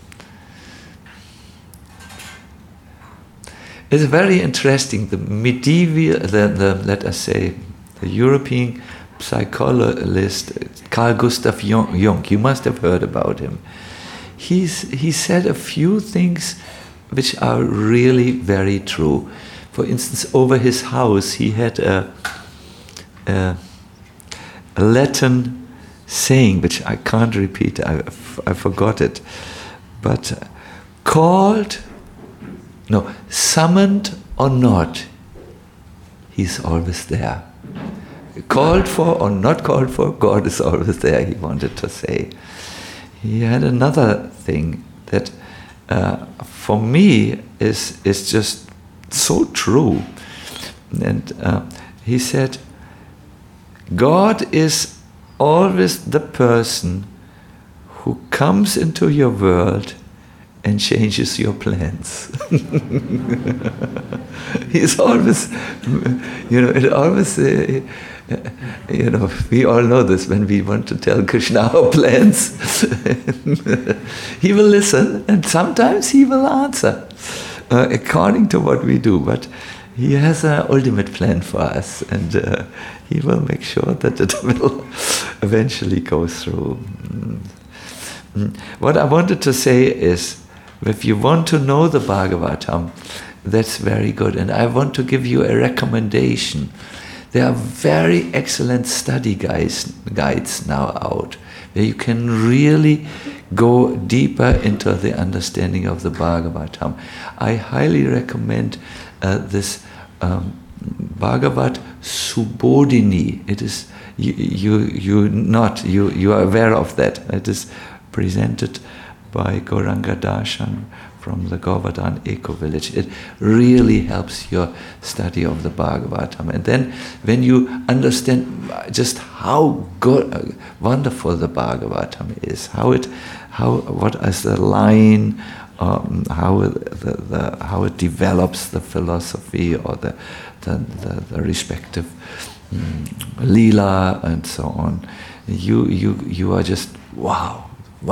It's very interesting. The medieval, let us say, the European psychologist Carl Gustav Jung, you must have heard about him. He said a few things which are really very true. For instance, over his house he had a Latin saying, which I can't repeat, I forgot it, but summoned or not, he's always there. Called for or not called for, God is always there, he wanted to say. He had another thing that for me is just so true. And he said, God is always the person who comes into your world and changes your plans. He's always, it always, we all know this when we want to tell Krishna our plans. He will listen, and sometimes he will answer according to what we do, but he has an ultimate plan for us, and he will make sure that it will eventually go through. What I wanted to say is, if you want to know the Bhagavatam, that's very good. And I want to give you a recommendation. There are very excellent study guides now out, where you can really go deeper into the understanding of the Bhagavatam. I highly recommend this Bhagavat Subodhini. It is you are aware of that. It is presented by Gauranga Darshan from the Govardhan Eco Village. It really helps your study of the Bhagavatam. And then when you understand just how good, wonderful the Bhagavatam is, what is the line, how it develops the philosophy or the respective lila and so on, you are just wow.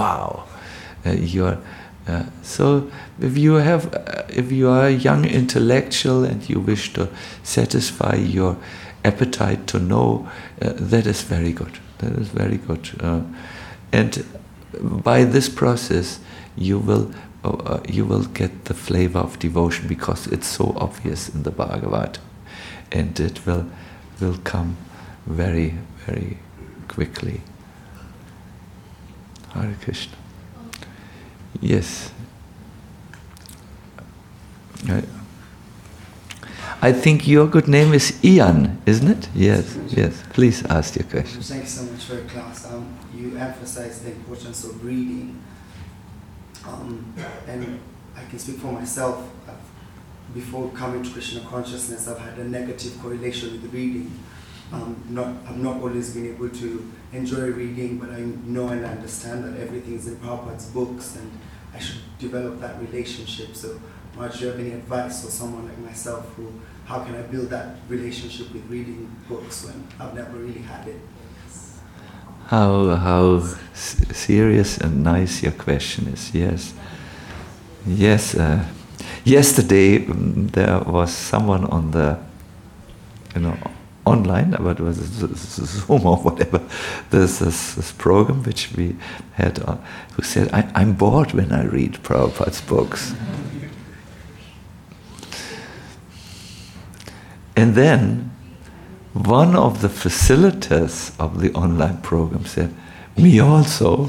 So if you are a young intellectual and you wish to satisfy your appetite to know, that is very good. That is very good. And by this process, you will get the flavor of devotion, because it's so obvious in the Bhagavad, and it will come very, very quickly. Hare Krishna. Yes. I think your good name is Ian, isn't it? Yes. Please ask your question. Thank you so much for your class. You emphasized the importance of reading. And I can speak for myself. Before coming to Krishna consciousness, I've had a negative correlation with reading. I've not always been able to enjoy reading, but I know and understand that everything is in Prabhupada's books, and I should develop that relationship. So, Maharaj, do you have any advice for someone like myself how can I build that relationship with reading books when I've never really had it? How serious and nice your question is. Yes. yesterday there was someone on the, online, but it was Zoom or whatever. There's this program which we had, who said, I'm bored when I read Prabhupada's books. And then one of the facilitators of the online program said, me also.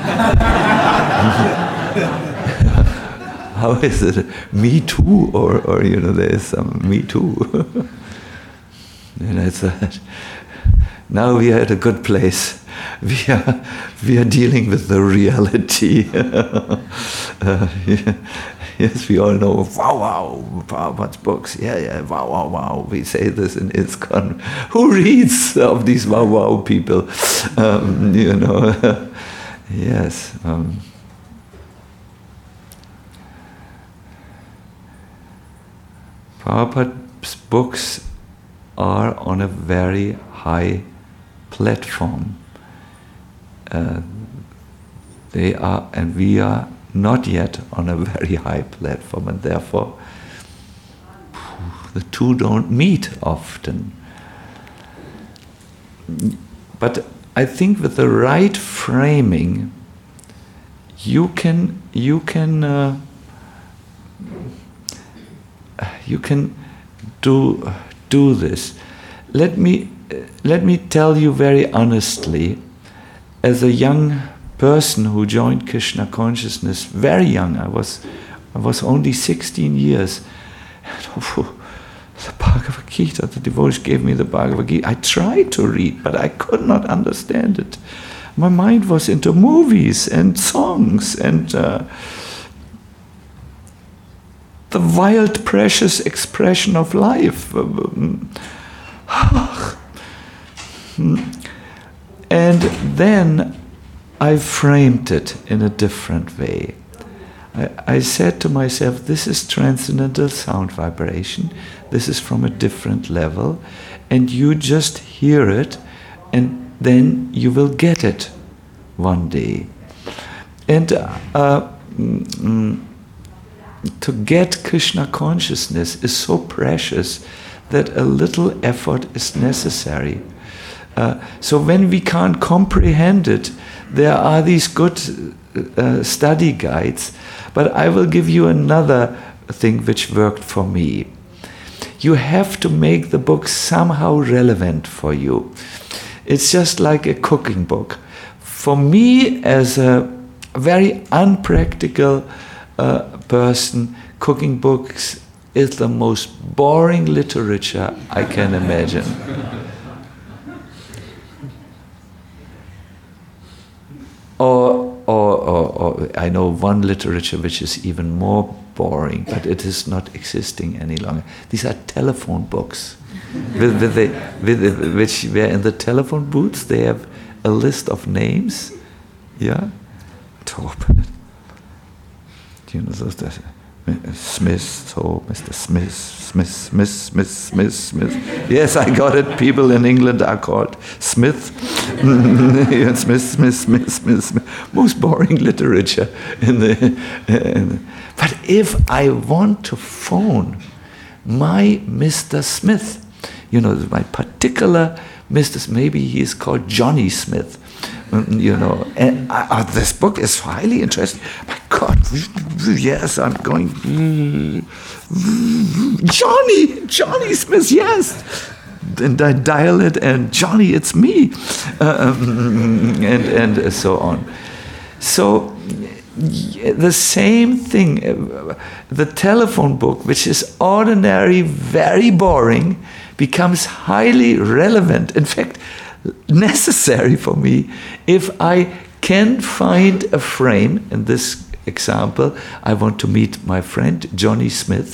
How is it? Me too? Or there is some me too. It's now we are at a good place. We are dealing with the reality. Yes, we all know, wow, Prabhupada's books, yeah, wow. We say this in ISKCON. Who reads of these wow people? Yes. Prabhupada's books are on a very high platform. They are, and we are not yet on a very high platform, and therefore the two don't meet often. But I think with the right framing, you can do this. Let me tell you very honestly, as a young person who joined Krishna consciousness, very young, I was only 16 years. The Bhagavad Gita, the devotees gave me the Bhagavad Gita. I tried to read, but I could not understand it. My mind was into movies and songs and the wild, precious expression of life. And then I framed it in a different way. I said to myself, this is transcendental sound vibration, this is from a different level, and you just hear it, and then you will get it one day. And to get Krishna consciousness is so precious that a little effort is necessary. So when we can't comprehend it, there are these good study guides, but I will give you another thing which worked for me. You have to make the book somehow relevant for you. It's just like a cooking book. For me, as a very unpractical person, cooking books is the most boring literature I can imagine. Or I know one literature which is even more boring, but it is not existing any longer. These are telephone books, which where in the telephone booths they have a list of names, yeah, to open it. Smith, so Mr. Smith. Yes, I got it. People in England are called Smith. Smith. Most boring literature but if I want to phone my Mr. Smith, my particular Mr. Smith, maybe he is called Johnny Smith. And this book is highly interesting. My God, yes, I'm going. Johnny Smith, yes. And I dial it, and Johnny, it's me, and so on. So the same thing. The telephone book, which is ordinary, very boring, becomes highly relevant. In fact, necessary for me if I can find a frame. In this example, I want to meet my friend Johnny Smith,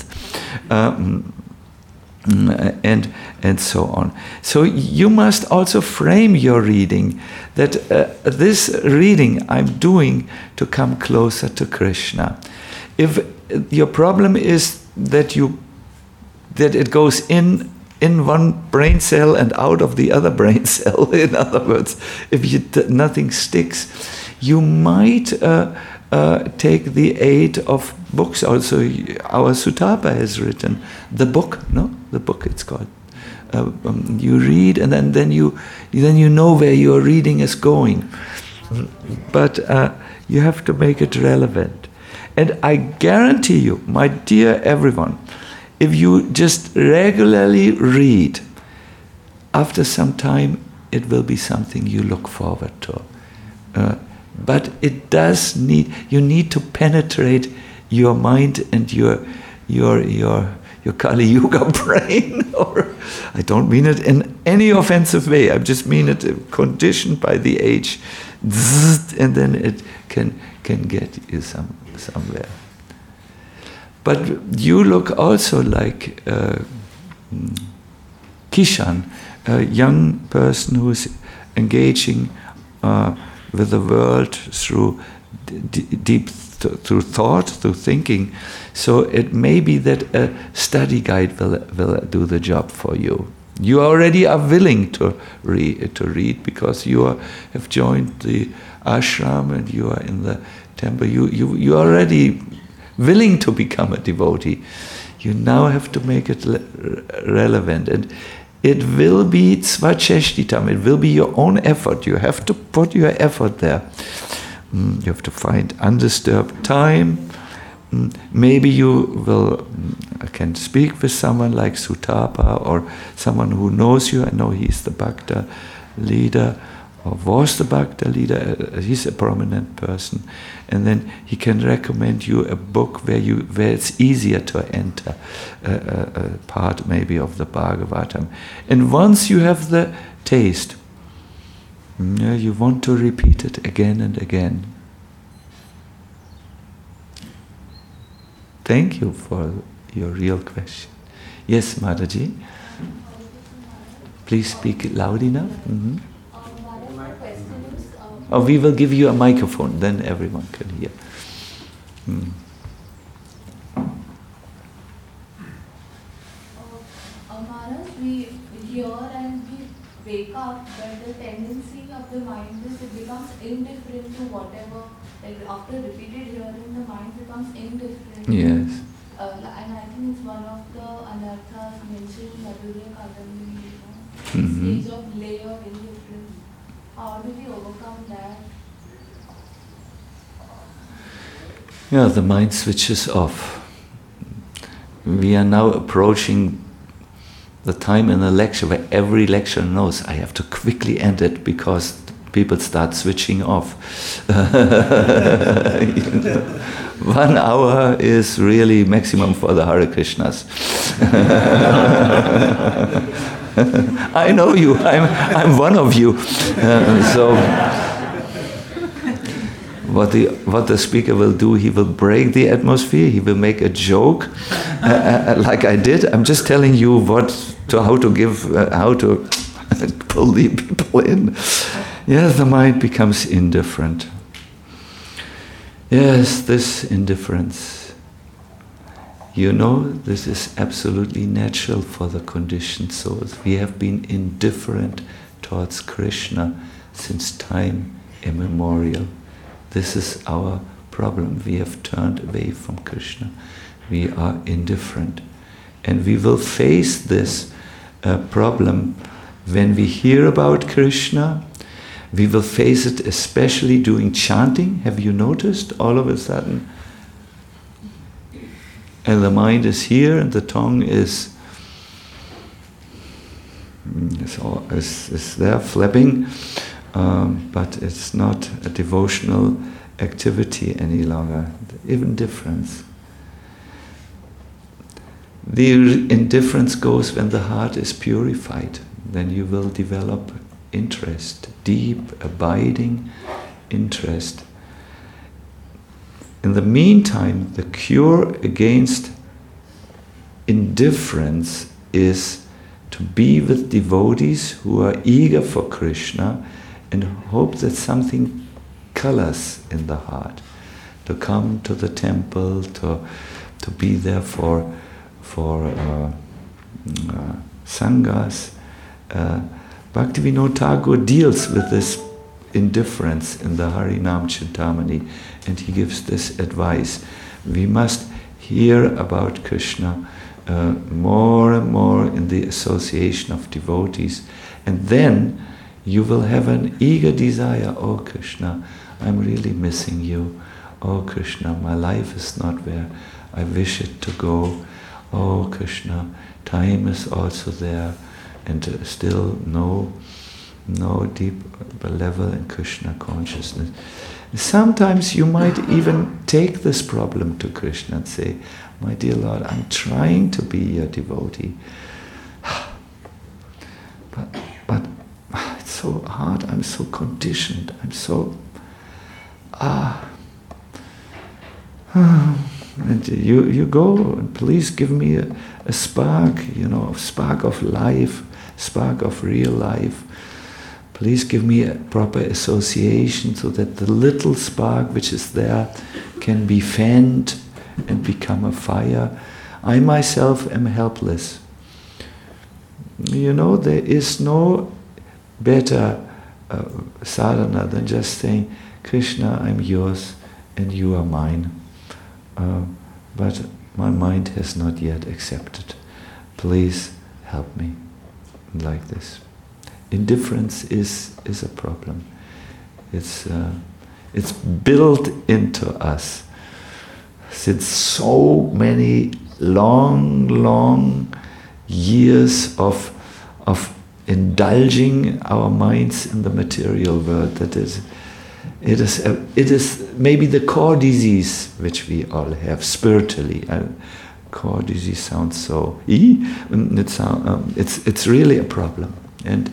and so on. So you must also frame your reading that this reading I'm doing to come closer to Krishna. If your problem is that it goes in one brain cell and out of the other brain cell, in other words, if nothing sticks, you might take the aid of books. Also, our Sutapa has written the book. No, the book it's called. You read, and then you know where your reading is going. But you have to make it relevant. And I guarantee you, my dear everyone, if you just regularly read, after some time it will be something you look forward to. But it does need, you need to penetrate your mind and your Kali Yuga brain, or I don't mean it in any offensive way, I just mean it conditioned by the age, and then it can get you somewhere. But you look also like Kishan, a young person who is engaging with the world through deep through thought, through thinking. So it may be that a study guide will do the job for you. You already are willing to read because you have joined the ashram and you are in the temple. You are already willing to become a devotee. You now have to make it relevant, and it will be svacheshtitam. It will be your own effort. You have to put your effort there. You have to find undisturbed time. Maybe you can speak with someone like Sutapa or someone who knows you. I know he's the Bhakta leader, or was the Bhakta leader. He's a prominent person, and then he can recommend you a book where it's easier to enter a part maybe of the Bhagavatam. And once you have the taste, you want to repeat it again and again. Thank you for your real question. Yes, Mataji? Please speak loud enough. Mm-hmm. Oh, we will give you a microphone, then everyone can hear. Maharaj, we hear and we wake up, but the tendency of the mind is it becomes indifferent to whatever, like after repeated hearing, the mind becomes indifferent. Yes. And I think it's one of the anarthas mentioned in Madhurya Kadambini, stage of layer indifference. How do we overcome that? Yeah, the mind switches off. We are now approaching the time in the lecture where every lecturer knows I have to quickly end it because people start switching off. 1 hour is really maximum for the Hare Krishnas. I know you. I'm one of you. So what the speaker will do, he will break the atmosphere. He will make a joke, like I did. I'm just telling you how to pull the people in. Yes, the mind becomes indifferent. Yes, this indifference. You know, this is absolutely natural for the conditioned souls. We have been indifferent towards Krishna since time immemorial. This is our problem. We have turned away from Krishna. We are indifferent. And we will face this problem when we hear about Krishna. We will face it especially during chanting. Have you noticed all of a sudden? And the mind is here and the tongue is there flapping, but it's not a devotional activity any longer. Indifference. The indifference goes when the heart is purified. Then you will develop interest, deep, abiding interest. In the meantime, the cure against indifference is to be with devotees who are eager for Krishna and hope that something colors in the heart. To come to the temple, to be there for sanghas. Bhaktivinoda Thakur deals with this indifference in the Harinam Chintamani, and he gives this advice. We must hear about Krishna more and more in the association of devotees, and then you will have an eager desire. Oh Krishna, I'm really missing you. Oh Krishna, my life is not where I wish it to go. Oh Krishna, time is also there, and still no deep level in Krishna consciousness. Sometimes you might even take this problem to Krishna and say, my dear Lord, I'm trying to be your devotee, but it's so hard, I'm so conditioned, I'm so and you go and please give me a spark, a spark of life, spark of real life. Please give me a proper association so that the little spark which is there can be fanned and become a fire. I myself am helpless. There is no better sadhana than just saying, Krishna, I'm yours and you are mine. But my mind has not yet accepted. Please help me like this. Indifference is a problem. It's built into us since so many long years of indulging our minds in the material world. It is maybe the core disease which we all have spiritually. Core disease sounds so it's really a problem. And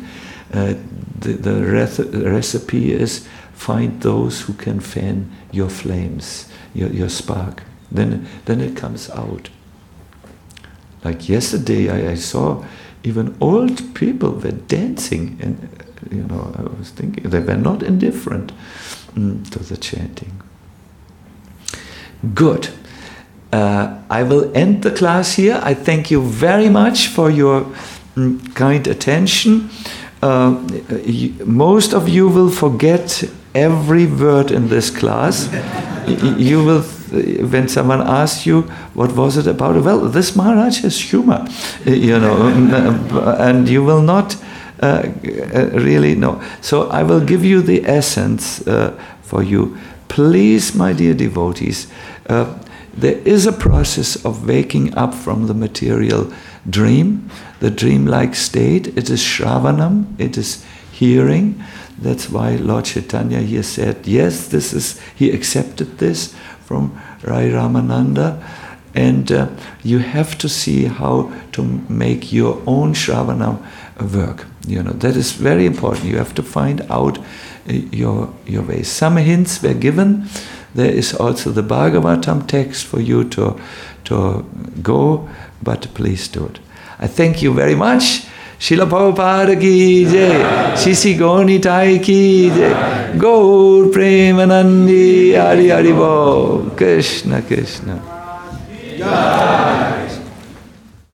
the recipe is find those who can fan your flames, your spark. Then it comes out. Like yesterday, I saw even old people were dancing, and I was thinking they were not indifferent to the chanting. Good. I will end the class here. I thank you very much for your kind attention. Most of you will forget every word in this class. You will, when someone asks you, what was it about? Well, this Maharaj has humor, and you will not really know. So I will give you the essence for you. Please, my dear devotees, there is a process of waking up from the material dream, the dreamlike state. It is Shravanam, it is hearing. That's why Lord Chaitanya here said, yes, he accepted this from Rai Ramananda, and you have to see how to make your own Shravanam work. That is very important. You have to find out your way. Some hints were given. There is also the Bhagavatam text for you to go, but please do it. I thank you very much. Srila Prabhupada ki jai, Sisi Gonitai ki jai, Gaur Premanandi Hari Hari Bo, Krishna Krishna.